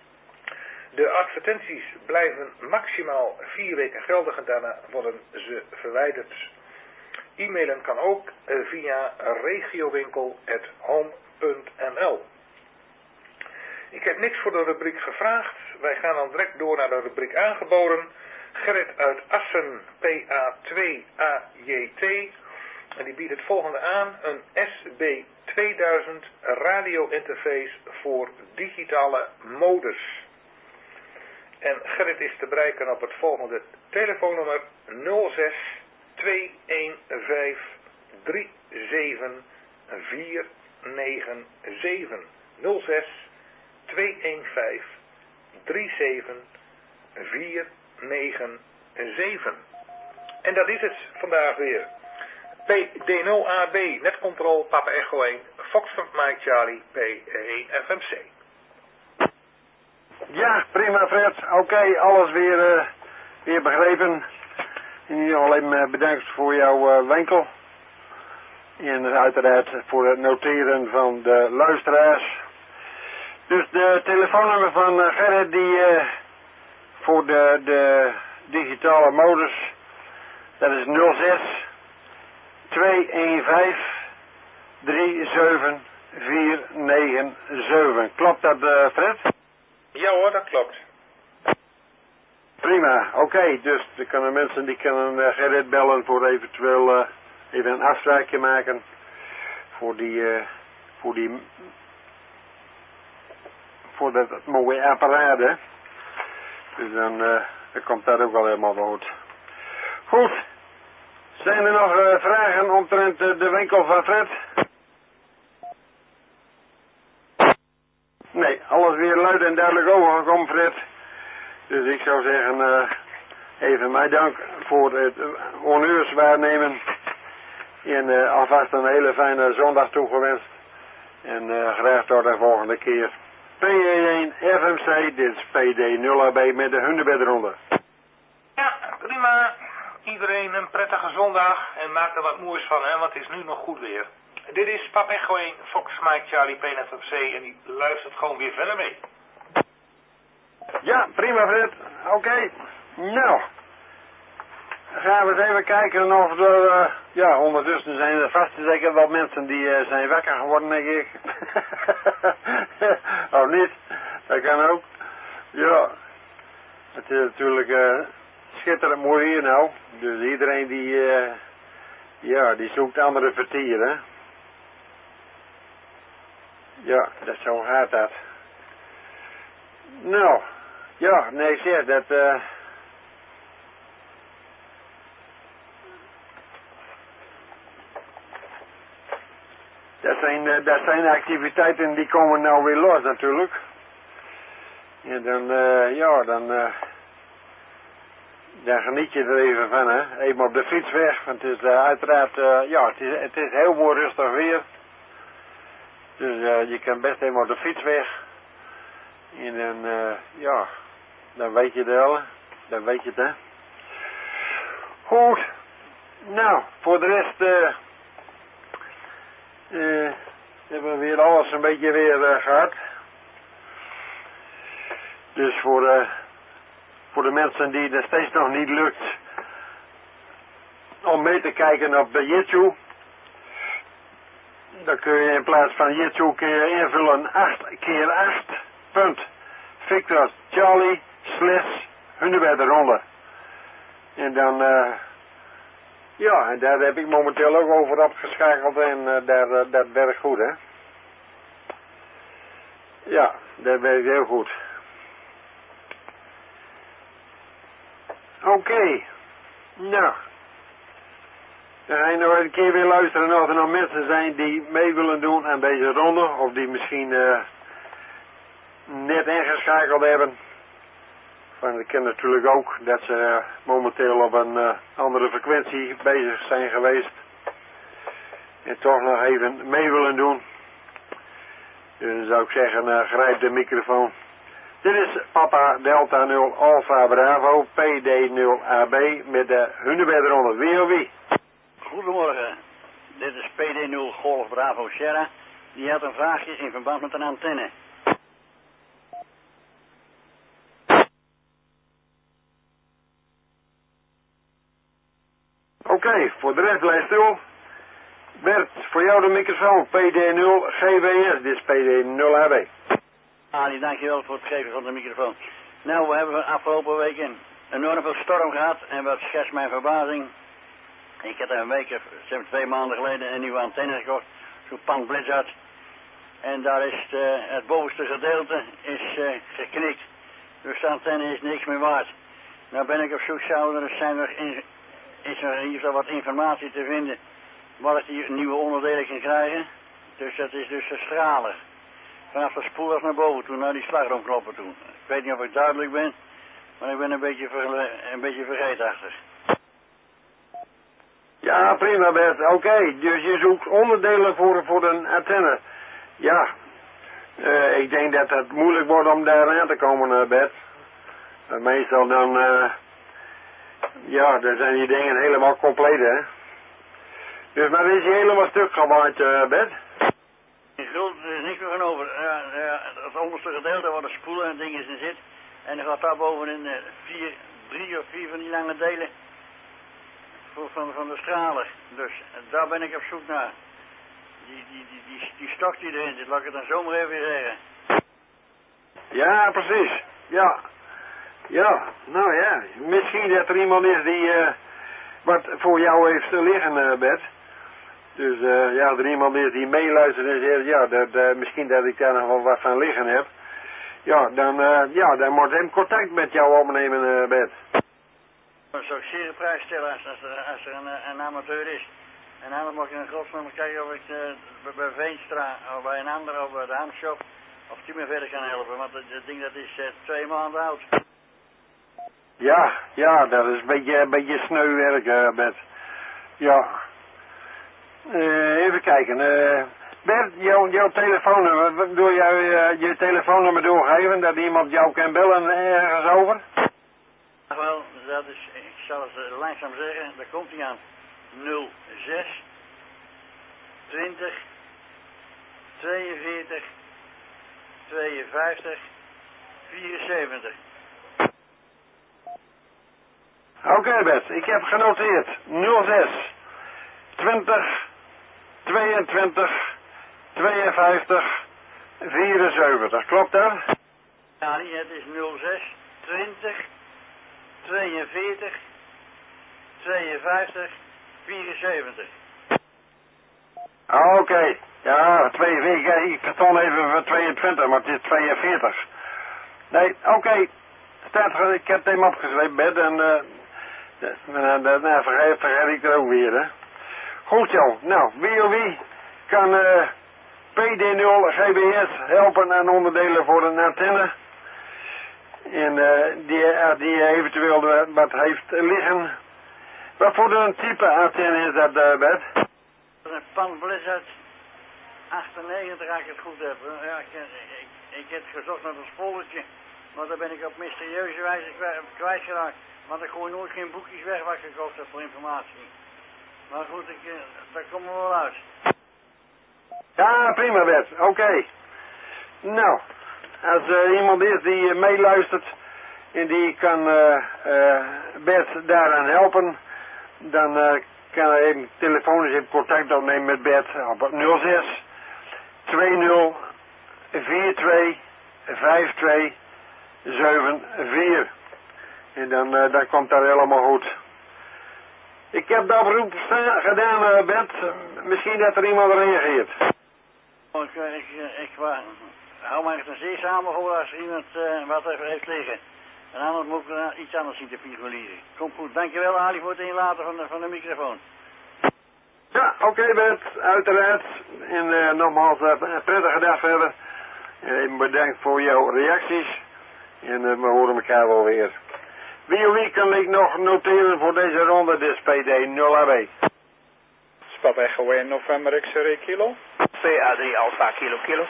De advertenties blijven maximaal vier weken geldig en daarna worden ze verwijderd. E-mailen kan ook via regiowinkel punt home punt n l. Ik heb niks voor de rubriek gevraagd. Wij gaan dan direct door naar de rubriek aangeboden. Gerrit uit Assen, P A twee A J T. En die biedt het volgende aan. Een S B tweeduizend radio interface voor digitale modus. En Gerrit is te bereiken op het volgende telefoonnummer nul zes twee een vijf drie zeven vier negen zeven. nul zes twee een vijf drie zeven vier negen zeven. En dat is het vandaag weer. P D nul A B, netcontrol, Papa Echo één, Foxtrot Mike Charlie, P één F M C. Ja, prima Fred. Oké, okay, alles weer, uh, weer begrepen. In ieder geval alleen uh, bedankt voor jouw uh, winkel. En uh, uiteraard voor het noteren van de luisteraars. Dus de telefoonnummer van uh, Gerrit die uh, voor de, de digitale modus, dat is nul zes twee een vijf drie zeven vier negen zeven. Klopt dat uh, Fred? Ja hoor, dat klopt. Prima, oké, okay, dus er kunnen mensen die kunnen uh, Gerrit bellen voor eventueel uh, even een afspraakje maken voor die, uh, voor die, voor dat mooie apparaat, hè. Dus dan, uh, dan komt dat ook wel helemaal goed. Goed, zijn er nog uh, vragen omtrent uh, de winkel van Fred? Nee, alles weer luid en duidelijk overgekomen, Fred. Dus ik zou zeggen, uh, even mijn dank voor het honneurs waarnemen. En uh, alvast een hele fijne zondag toegewenst. En uh, graag tot de volgende keer. P E één F M C, dit is P D nul A B met de Hunebedronde. Ja, prima. Iedereen een prettige zondag en maak er wat moois van, hè, want het is nu nog goed weer. Dit is Pap Echo één, Fox Mike Charlie P F M C en die luistert gewoon weer verder mee. Ja, prima Fred. Oké. Okay. Nou. Dan gaan we eens even kijken of er, uh, ja, ondertussen zijn er vast en zeker wel mensen die uh, zijn wakker geworden, denk ik. Of niet? Dat kan ook. Ja. Het is natuurlijk uh, schitterend mooi hier nou. Dus iedereen die, uh, ja, die zoekt andere vertieren. Ja, dat zo gaat dat. Nou, ja, nee zeg, dat... Uh, Dat zijn, uh, dat zijn activiteiten die komen nou weer los natuurlijk. En dan, uh, ja, dan, uh, dan geniet je er even van, hè. Even op de fiets weg, want het is uh, uiteraard, uh, ja, het is, het is heel mooi rustig weer. Dus uh, je kan best even op de fiets weg. En dan, uh, ja, dan weet je het wel, dan weet je het, hè. Goed. Nou, voor de rest... Uh, Uh, hebben we weer alles een beetje weer uh, gehad. Dus voor, uh, voor de mensen die het steeds nog niet lukt om mee te kijken op de YouTube, dan kun je in plaats van YouTube kun je invullen acht keer acht punt Victor Charlie slash Hunebedronde. En dan... Uh, Ja, en daar heb ik momenteel ook over opgeschakeld en uh, daar, uh, dat werkt goed, hè. Ja, dat werkt heel goed. Oké. Okay. Nou. Dan ga je nog een keer weer luisteren of er nog mensen zijn die mee willen doen aan deze ronde. Of die misschien uh, net ingeschakeld hebben. Van, ik ken natuurlijk ook dat ze uh, momenteel op een uh, andere frequentie bezig zijn geweest. En toch nog even mee willen doen. Dus dan zou ik zeggen, uh, grijp de microfoon. Dit is Papa Delta nul Alpha Bravo P D nul A B met de Hunebedronde. Wie of wie? Goedemorgen. Dit is P D nul Golf Bravo Sierra. Die had een vraagje in verband met een antenne. Oké, okay, voor de rest blijf stil. Bert, voor jou de microfoon. P D nul G W S, dit is P D nul A B. Ali, dankjewel voor het geven van de microfoon. Nou, we hebben afgelopen week een enorm veel storm gehad en wat schetst mijn verbazing. Ik heb een week, of twee maanden geleden, een nieuwe antenne gekocht. Zo'n Pan Blizzard. En daar is het, uh, het bovenste gedeelte is uh, geknikt. Dus de antenne is niks meer waard. Nou ben ik op zoek, zou er zijn er in, is er hier zo wat informatie te vinden waar ik die nieuwe onderdelen kan krijgen. Dus dat is dus de straler. Vanaf de spoor naar boven toe, naar die slagroomknoppen toe. Ik weet niet of ik duidelijk ben, maar ik ben een beetje, ver, een beetje vergeetachtig. Ja, prima Bert. Oké, okay. Dus je zoekt onderdelen voor, voor een antenne. Ja, uh, ik denk dat het moeilijk wordt om daar aan te komen, uh, Bert. Uh, meestal dan, uh, ja, dan zijn die dingen helemaal compleet, hè. Dus maar is je helemaal stuk gemaakt, uh, Bert? Er is niks meer van over. Ja, ja, het onderste gedeelte waar de spoelen en dingen in zit. En dan gaat daar bovenin uh, vier, drie of vier van die lange delen voor, van, van de straler. Dus daar ben ik op zoek naar. Die, die, die, die, die stok die erin zit, laat ik het dan zomaar even zeggen. Ja, precies. Ja. Ja, nou ja. Misschien dat er iemand is die uh, wat voor jou heeft liggen, uh, Bert. Dus uh, ja, er iemand is die meeluistert en zegt, ja, dat, uh, misschien dat ik daar nog wel wat van liggen heb. Ja, dan, uh, ja, dan moet hem contact met jou opnemen, uh, Bert. Dat zou ik zeer prijs stellen als, als er, als er een, een amateur is. En anders mag ik in godsnaam kijken of ik uh, bij Veenstra of bij een ander of bij de Hamshop of die me verder kan helpen. Want het, het ding dat is uh, twee maanden oud. Ja, ja, dat is een beetje, een beetje sneu werk, uh, Bert. Ja. Uh, even kijken. Uh, Bert, jouw, jouw telefoonnummer, doe jij uh, je telefoonnummer doorgeven, dat iemand jou kan bellen ergens over? Wel, dat is, ik zal het uh, langzaam zeggen, daar komt hij aan. nul zes twintig tweeënveertig tweeënvijftig vierenzeventig. Oké okay, Bert, ik heb genoteerd. nul zes twintig tweeëntwintig tweeënvijftig vierenzeventig. Klopt dat? Ja, nee, het is nul zes twintig tweeënveertig tweeënvijftig vierenzeventig. Oké, okay. Ja, tweeënveertig. Ik verton even van tweeëntwintig, maar het is tweeënveertig. Nee, oké. Okay. Ik heb het hem opgeschreven, Bert, en uh, daarna vergeet, vergeet ik het ook weer, hè. Goed zo, nou, wie of wie kan uh, P D nul G B S helpen aan onderdelen voor een antenne. En uh, die, uh, die eventueel wat heeft liggen. Wat voor een type antenne is dat, uh, Bert? Een Pan Blizzard achtennegentig, als ik het goed heb. Ja, ik, ik, ik heb gezocht naar een spoortje, maar daar ben ik op mysterieuze wijze kwijtgeraakt. Maar ik gooi nooit geen boekjes weg waar ik gekocht heb voor informatie. Maar goed, ik, daar komen we wel uit. Ja, prima Bert, oké. Okay. Nou, als er uh, iemand is die uh, meeluistert en die kan uh, uh, Bert daaraan helpen, dan uh, kan hij even telefonisch in contact opnemen met Bert op nul zes twintig vierentwintig vijfentwintig zevenenveertig. En dan, uh, dan komt dat helemaal goed. Ik heb dat beroep gedaan, uh, Bert. Misschien dat er iemand reageert. Ik, ik, ik uh, hou mij echt een zeer samen voor als iemand uh, wat er heeft liggen. En anders moet ik uh, iets anders zien te figureren. Komt goed. Dankjewel Ali voor het inlaten van de, van de microfoon. Ja, oké okay, Bert. Uiteraard. En uh, nogmaals, uh, een prettige dag verder. Uh, bedankt voor jouw reacties. En uh, we horen elkaar wel weer. Wie of wie kan ik nog noteren voor deze ronde? Dit is P D nul A B. Papa Echo één November X-ray kilo. P A drie Alpha kilo kilo.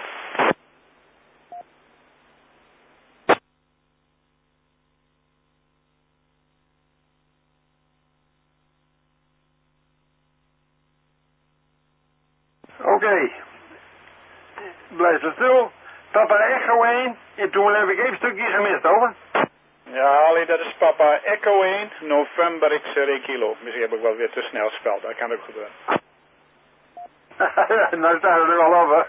Oké. Okay. Blijf er stil. Papa Echo één. En toen heb ik even een stukje gemist, over. Ja, Ali, dat is Papa Echo één November X-ray kilo. Misschien heb ik wel weer te snel gespeld. Dat kan ook gebeuren. Nou staan we er wel op, hè.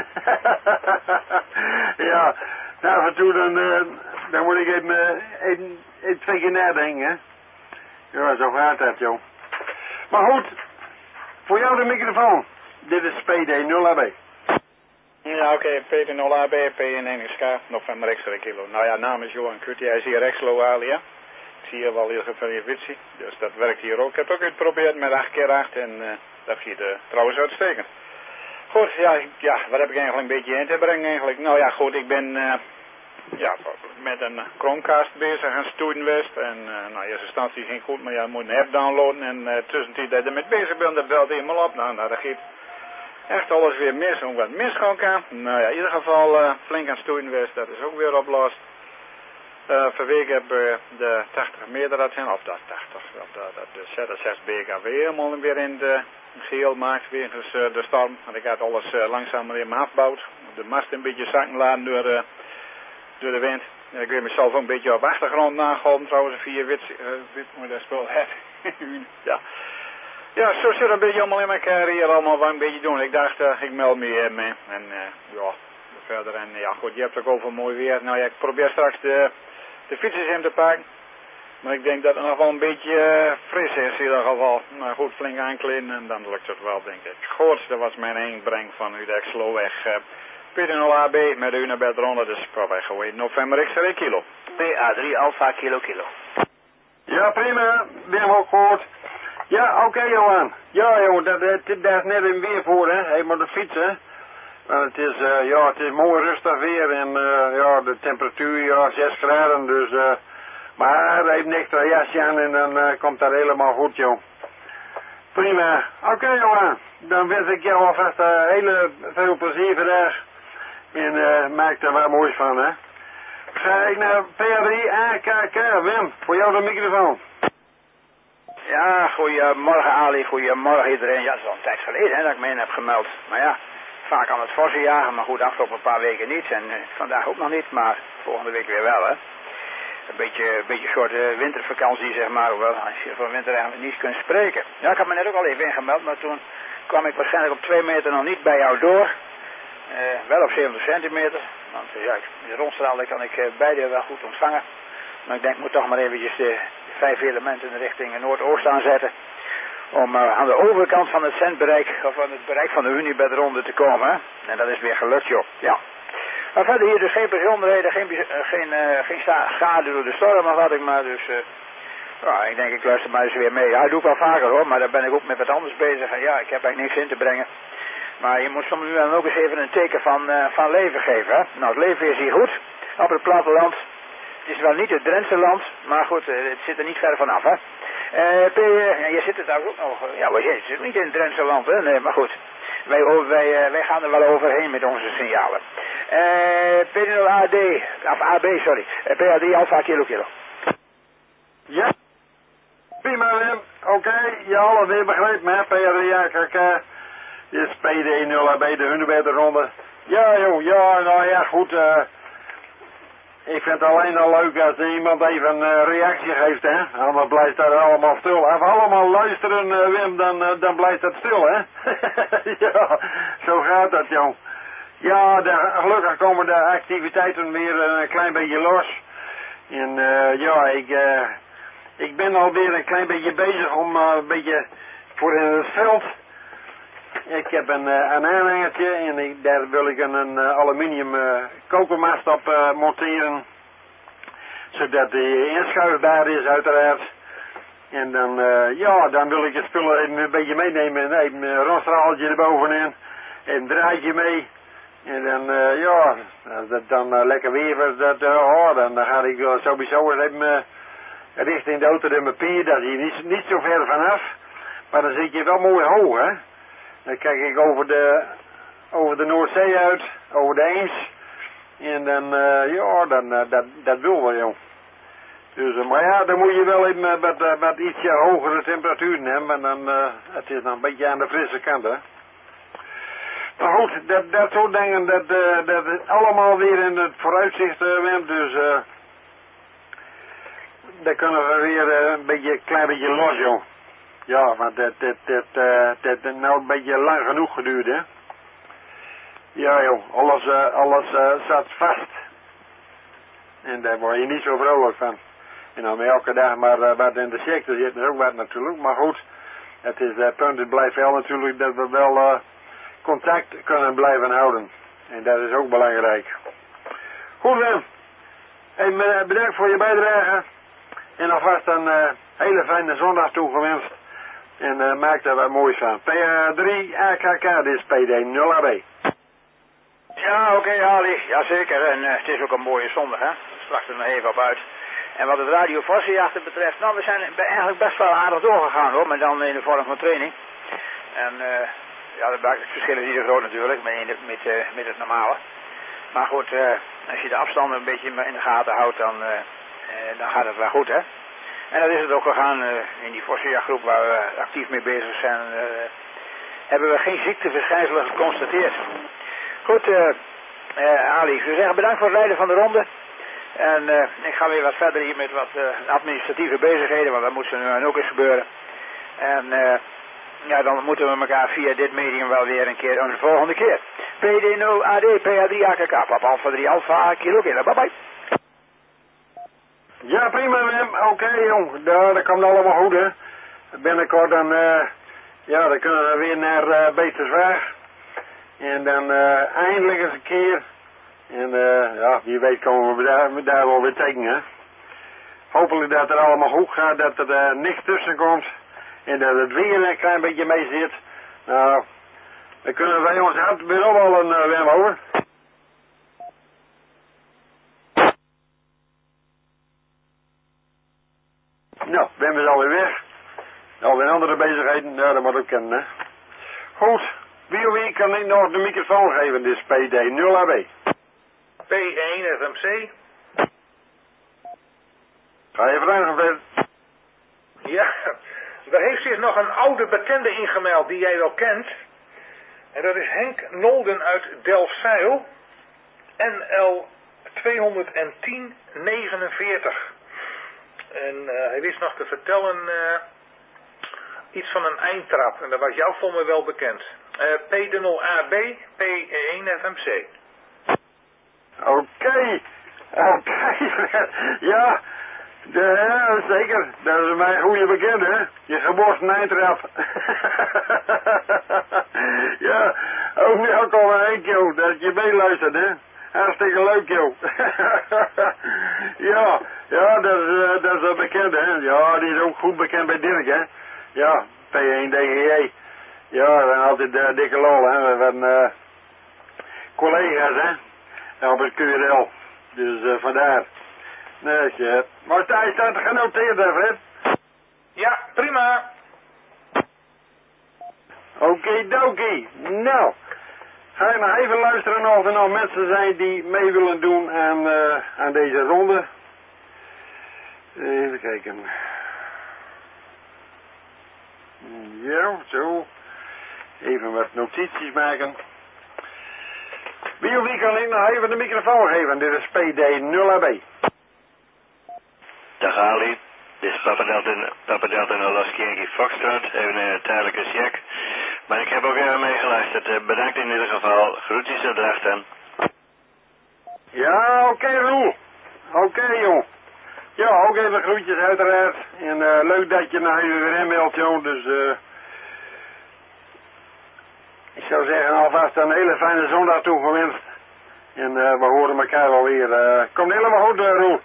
Ja, nou af en toe dan, uh, dan moet ik even, uh, even, even twee keer nadenken, hè. Ja, zo gaat dat, joh. Maar goed, voor jou de microfoon. Dit is P D nul A B. Ja, oké, okay. P D nul A B, P één X K, November X-ray kilo. Nou ja, naam is Johan Kut, hij is hier Exlo Ali, ja. Ik zie hier wel heel veel Witsi, dus dat werkt hier ook. Ik heb ook uitgeprobeerd met acht keer acht en uh, dat giet uh, trouwens uitstekend. Goed, ja, ja, wat heb ik eigenlijk een beetje in te brengen eigenlijk? Nou ja, goed, ik ben uh, ja, met een Chromecast bezig aan Studentwest. En uh, nou, eerste instantie ging goed, maar ja, je moet een app downloaden. En uh, tussentijd dat je ermee bezig bent, dat belt helemaal op. Nou, nou, dat geeft echt alles weer mis, ook wat misgaan kan. Nou ja, in ieder geval uh, flink aan Studentwest, dat is ook weer opgelost. Uh, vanwege heb uh, de tachtig meter dat zijn, of dat tachtig, of dat, dat de Z zes B K W helemaal weer in de geel maakt wegens uh, de storm. Want ik had alles uh, langzaam maar in me afgebouwd. De mast een beetje zakken laten door, uh, door de wind. Ja, ik weet mezelf ook een beetje op achtergrond nageholpen trouwens, via wit, uh, wit moet dat spul het. Ja. Ja, zo zit een beetje allemaal in elkaar hier allemaal wat een beetje doen. Ik dacht, uh, ik meld me hier mee. En uh, ja, verder. En ja goed, je hebt ook over mooi weer. Nou ja, ik probeer straks de, de fietsers in te pakken. Maar ik denk dat het nog wel een beetje uh, fris is in ieder geval. Maar goed, flink aankleden en dan lukt het wel, denk ik. Goed, dat was mijn inbreng van u de Exloweg. Uh, P D nul A B met u naar bed ronde, dus probweg gewoon November X-ray kilo. P A drie Alpha kilo kilo. Ja, prima. Ben hem ook gehoord. Ja, oké okay, Johan. Ja jongen, dat, dat, daar is net een weer voor, hè. Hij moet fietsen. Maar het is, uh, ja, het is mooi rustig weer en uh, ja, de temperatuur, ja, zes graden, dus, uh, maar even een extra jasje aan en dan uh, komt dat helemaal goed, joh. Prima. Oké, okay, jongen. Dan wens ik jou alvast uh, hele veel plezier vandaag. En uh, maak er wat moois van, hè. Ga ik naar P R drie A K K. Wim, voor jou de microfoon. Ja, goedemorgen Ali, goedemorgen iedereen. Ja, het is al een tijd geleden hè, dat ik me in heb gemeld. Maar ja, vaak aan het vossen jagen, maar goed, afgelopen paar weken niet. En uh, vandaag ook nog niet, maar volgende week weer wel, hè. Een beetje, een beetje een soort uh, wintervakantie, zeg maar, hoewel als je van winter eigenlijk niet kunt spreken. Ja, ik had me net ook al even ingemeld, maar toen kwam ik waarschijnlijk op twee meter nog niet bij jou door. Uh, wel op zeventig centimeter, want uh, ja, de rondstralen kan ik uh, beide wel goed ontvangen. Maar ik denk, ik moet toch maar eventjes de vijf elementen in de richting Noordoost aanzetten. Om uh, aan de overkant van het zendbereik, of aan het bereik van de Hunebedronde te komen. Hè? En dat is weer gelukt, joh. Ja. Maar verder hier dus geen bijzonderheden, geen, uh, geen, uh, geen schade door de storm of wat ik maar. Dus uh, ja, ik denk, ik luister maar eens weer mee. Ja, dat doe ik wel vaker hoor, maar dan ben ik ook met wat anders bezig. En ja, ik heb eigenlijk niks in te brengen. Maar je moet soms nu dan ook eens even een teken van, uh, van leven geven. Hè? Nou, het leven is hier goed op het platteland. Het is wel niet het Drentse land, maar goed, uh, het zit er niet ver vanaf, hè. Uh, P, uh, je zit er daar ook nog, uh, ja, maar je zit niet in het Drentse land, hè. Nee, maar goed. Wij, wij, uh, wij gaan er wel overheen met onze signalen. Uh, P nul A D, of A B, sorry. Uh, P A D Alpha Kilo Kilo. Ja. Prima, Wim. Oké, okay. Je alle weer begrepen, hè. P R D A K K. Dit is P D nul A B, de Hunebedronde. Ja, joh, ja, nou ja, goed, eh... Uh, ik vind het alleen al leuk als iemand even een uh, reactie geeft, hè. Anders blijft dat allemaal stil. Als we allemaal luisteren, uh, Wim, dan, uh, dan blijft dat stil, hè. Ja, zo gaat dat, jong. Ja, de, gelukkig komen de activiteiten weer een klein beetje los. En uh, ja, ik, uh, ik ben alweer een klein beetje bezig om uh, een beetje voor in het veld. Ik heb een, uh, een aanhangertje en ik, daar wil ik een, een uh, aluminium uh, kokermast op uh, monteren. Zodat die inschuifbaar is uiteraard. En dan, uh, ja, dan wil ik het spullen even een beetje meenemen. Even een rondstraaltje erbovenin. En een draadje mee. En dan, uh, ja, als dat dan uh, lekker weer was, dat, uh, oh, dan, dan ga ik uh, sowieso even uh, richting de auto de mijn pier. Dat is hier niet, niet zo ver vanaf. Maar dan zit je wel mooi hoog, hè. Dan kijk ik over de, over de Noordzee uit, over de Eems. En dan, uh, ja, dan, uh, dat, dat wil wel, joh. Dus, uh, maar ja, dan moet je wel even uh, wat, uh, wat ietsje hogere temperaturen hebben. En dan, uh, het is dan een beetje aan de frisse kant, hè. Maar goed, dat, dat soort dingen, dat, uh, dat is allemaal weer in het vooruitzicht, uh, Wim. Dus, uh, dan kunnen we weer uh, een beetje, een klein beetje los, joh. Ja, want dat heeft uh, nou een beetje lang genoeg geduurd, hè. Ja, joh, alles, uh, alles uh, zat vast. En daar word je niet zo vrolijk van. En dan elke dag maar uh, wat in de sector zit er ook wat natuurlijk. Maar goed, het is uh, punt, het blijft wel natuurlijk dat we wel uh, contact kunnen blijven houden. En dat is ook belangrijk. Goed, Wim. Hey, bedankt voor je bijdrage. En alvast een uh, hele fijne zondag toegewenst. En uh, maak er wat moois van. P R drie A K K, dit is P D nul A B. Ja, oké, okay, Ali. Jazeker. En uh, het is ook een mooie zondag, hè. Straks er nog even op uit. En wat het radio Vossenjachten betreft, nou, we zijn eigenlijk best wel aardig doorgegaan, hoor. Maar dan in de vorm van training. En uh, ja, het verschil is niet zo groot natuurlijk, met, met, uh, met het normale. Maar goed, uh, als je de afstanden een beetje in de gaten houdt, dan, uh, uh, dan gaat het wel goed, hè. En dat is het ook gegaan uh, in die Vossenjachtgroep waar we actief mee bezig zijn. Uh, hebben we geen ziekteverschijnselen geconstateerd. Goed, uh, uh, Ali, ik zou zeggen bedankt voor het leiden van de ronde. En uh, ik ga weer wat verder hier met wat uh, administratieve bezigheden, want dat moet er nu ook eens gebeuren. En uh, ja, dan moeten we elkaar via dit medium wel weer een keer, een volgende keer. P D nul A D, P A drie A K K, Papa Alpha drie Alpha, Kilo Kilo, bye bye. Ja, prima, Wim. Oké, okay, jong. Ja, dat komt allemaal goed, hè. Binnenkort dan, uh, ja, dan kunnen we weer naar uh, Beterswaag. En dan uh, eindelijk eens een keer. En uh, ja, wie weet komen we daar, daar wel weer tegen, hè. Hopelijk dat het allemaal goed gaat, dat er uh, niks tussen komt. En dat het weer een klein beetje mee zit. Nou, dan kunnen wij ons hart weer wel een uh, Wim, over. Nou, Wim is alweer weg. Al die andere bezigheden, ja, dat moet ook kennen, hè. Goed, wie of wie kan ik nog de microfoon geven? Dit is P D nul A B. P één F M C. Ga je vragen verder? Ja, daar heeft zich nog een oude bekende ingemeld die jij wel kent. En dat is Henk Nolden uit Delfzijl. N L tweehonderdtien negenenveertig. En uh, hij wist nog te vertellen uh, iets van een eindtrap. En dat was jou voor me wel bekend. Uh, P D nul A B, P één F M C. Oké, okay. oké. Okay. Ja, de, ja, zeker. Dat is mijn goede bekende, hè. Je geborsten eindtrap. Ja, ook welkom Henk, joh, dat je meeluistert, hè. Hartstikke leuk, joh. Ja, ja, dat is, uh, dat is een bekende, hè. Ja, die is ook goed bekend bij Dirk, hè. Ja, P één D G J. Ja, we zijn altijd uh, dikke lol, hè. We hebben uh, collega's, hè. Op het Q R L. Dus uh, vandaar. Nee, shit. Maar hij staat genoteerd, hè, Fred? Ja, prima. Okidoki. Nou. Ga je nog even luisteren of er nog mensen zijn die mee willen doen aan, uh, aan deze ronde. Even kijken. Ja, zo. Even wat notities maken. Wie of wie kan ik nog even de microfoon geven? Dit is P D nul A B. Dag Ali. Dit is Papa Delta, Papa Delta Nolaski Yankee Foxtrot. Even een tijdelijke check. Maar ik heb ook even meegeluisterd. Bedankt in ieder geval. Groetjes uit Drachten. Ja, oké okay, Roel. Oké okay, joh. Ja, ook even groetjes uiteraard. En uh, leuk dat je nou even weer inmeldt, joh. Dus uh, ik zou zeggen alvast een hele fijne zondag toegewenst. En uh, we horen elkaar wel weer. Uh, komt helemaal goed, uh, Roel.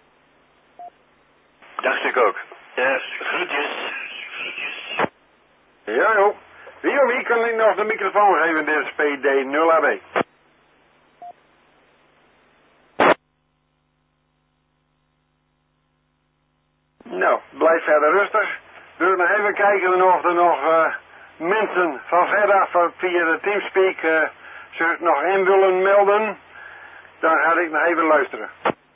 Dacht ik ook. Ja, groetjes. Ja joh. Wie of wie kan ik nog de microfoon geven? Dit is P D nul A B. Nou, blijf verder rustig. Wil ik nog even kijken of er nog uh, mensen van veraf via de Teamspeak uh, zich nog in willen melden. Dan ga ik nog even luisteren.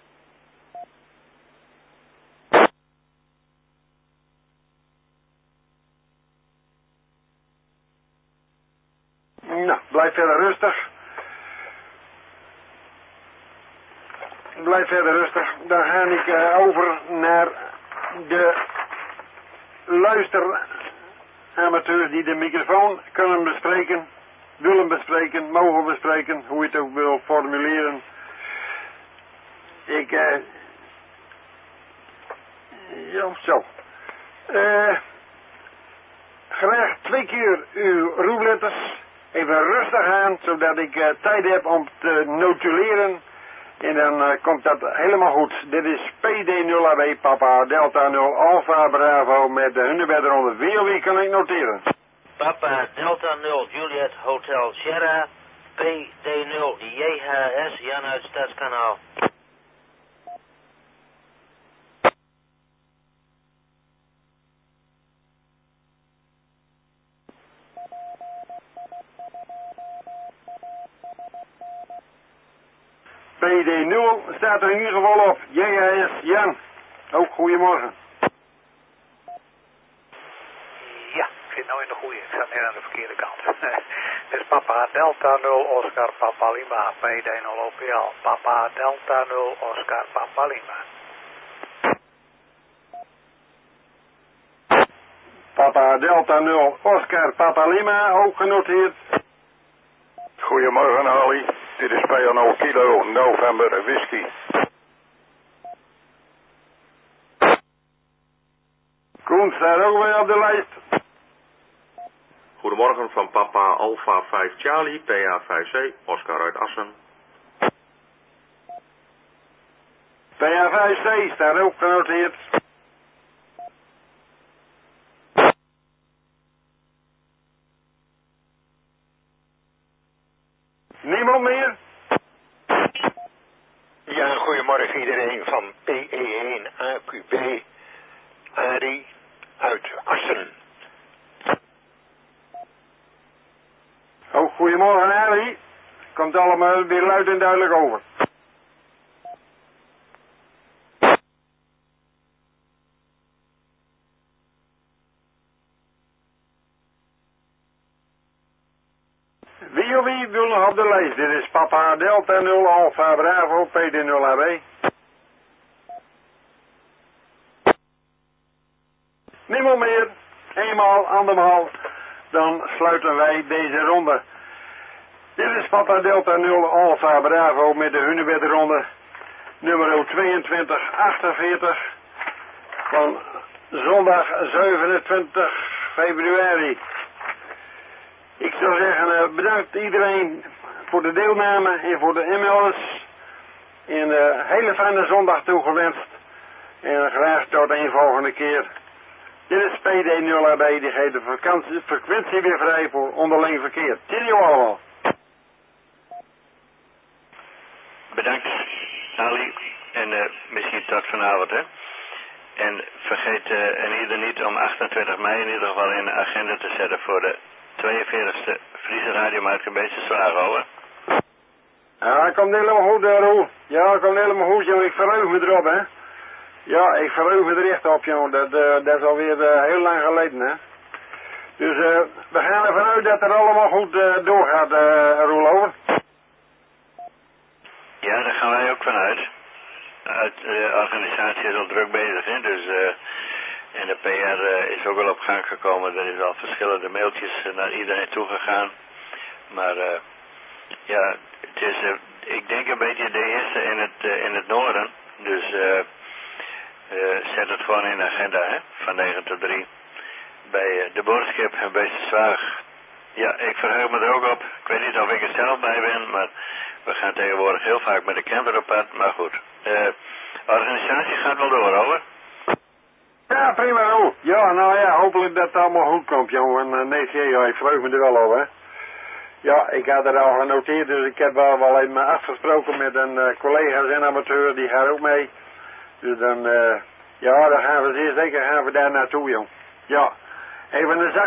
Nou, blijf verder rustig. Blijf verder rustig. Dan ga ik uh, over naar de luisteramateurs die de microfoon kunnen bespreken, willen bespreken, mogen bespreken, hoe je het ook wil formuleren. Ik, eh, ja, zo. Eh, graag twee keer uw roepletters. Even rustig aan, zodat ik uh, tijd heb om te notuleren. En dan uh, komt dat helemaal goed. Dit is P D nul A B, Papa Delta nul Alpha Bravo met de Hunebedronde. Wie of wie kan ik noteren? Papa Delta nul Juliet Hotel Sierra, P D nul J H S Jan uit Stadskanaal. P D nul staat er in ieder geval op. J H S Jan. Ook goedemorgen. Ja, ik zit nou in de goede. Ik zat net aan de verkeerde kant. Dit is Papa Delta nul Oscar Papa Lima. P D nul O P L. Papa Delta nul Oscar Papa Lima. Papa Delta nul Oscar Papa Lima, ook genoteerd. Goedemorgen Ali. Dit is P nul Kilo November Whisky. Koen staat ook weer op de lijst. Goedemorgen van Papa Alpha vijf Charlie, P A vijf C, Oscar uit Assen. P A vijf C staat ook genoteerd. Niemand meer? Ja, goedemorgen iedereen van P E één A Q B, Arie uit Assen. allemaal weer luid en duidelijk over. Wie of wie wil nog op de lijst? Dit is Papa Delta nul Alpha Bravo P D nul A B. Niemand meer. Eenmaal, andermaal. Dan sluiten wij deze ronde. Dit is Papa Delta nul Alpha Bravo met de Hunebedronde nummer tweeëntwintig achtenveertig van zondag zevenentwintig februari. Ik zou zeggen, bedankt iedereen voor de deelname en voor de e-mails. En een hele fijne zondag toegewenst. En graag tot een volgende keer. Dit is P D nul A B, die geeft de vakantie, frequentie weer vrij voor onderling verkeer. Cheerio allemaal. Bedankt, Ali. En uh, misschien tot vanavond, hè. En vergeet uh, en ieder niet om achtentwintig mei in ieder geval in de agenda te zetten voor de tweeënveertigste Friese radiomarkt in Beetse Zwaarhouden. Ja, dat komt helemaal goed, uh, Roel. Ja, dat komt helemaal goed, jongen. Ik verheug me erop, hè. Ja, ik verheug me er echt op, jongen. Dat, uh, dat is alweer uh, heel lang geleden, hè. Dus uh, we gaan ervan uit dat het allemaal goed uh, doorgaat, uh, Roel, over. Ja, daar gaan wij ook vanuit. Uit, de organisatie is al druk bezig, hè. Dus, uh, en de P R uh, is ook wel op gang gekomen. Er is al verschillende mailtjes uh, naar iedereen toegegaan. Maar, uh, ja, het is, uh, ik denk een beetje de eerste in het, uh, in het noorden. Dus, uh, Uh, zet het gewoon in de agenda, hè, van negen tot drie. Bij uh, de boodschap en bij de Zwaag. Ja, ik verheug me er ook op. Ik weet niet of ik er zelf bij ben, maar we gaan tegenwoordig heel vaak met de camper op pad. Maar goed, uh, de organisatie gaat wel door, hoor. Ja, prima, hoor. Ja, nou ja, hopelijk dat het allemaal goed komt, jongen. En, uh, nee, ja, ik verheug me er wel over, hè. Ja, ik had er al genoteerd, dus ik heb wel, wel even afgesproken met een uh, collega's en amateur, die gaat ook mee. Dus dan, uh, ja, dan gaan we zeer zeker gaan we daar naartoe, jong. Ja, even een zak.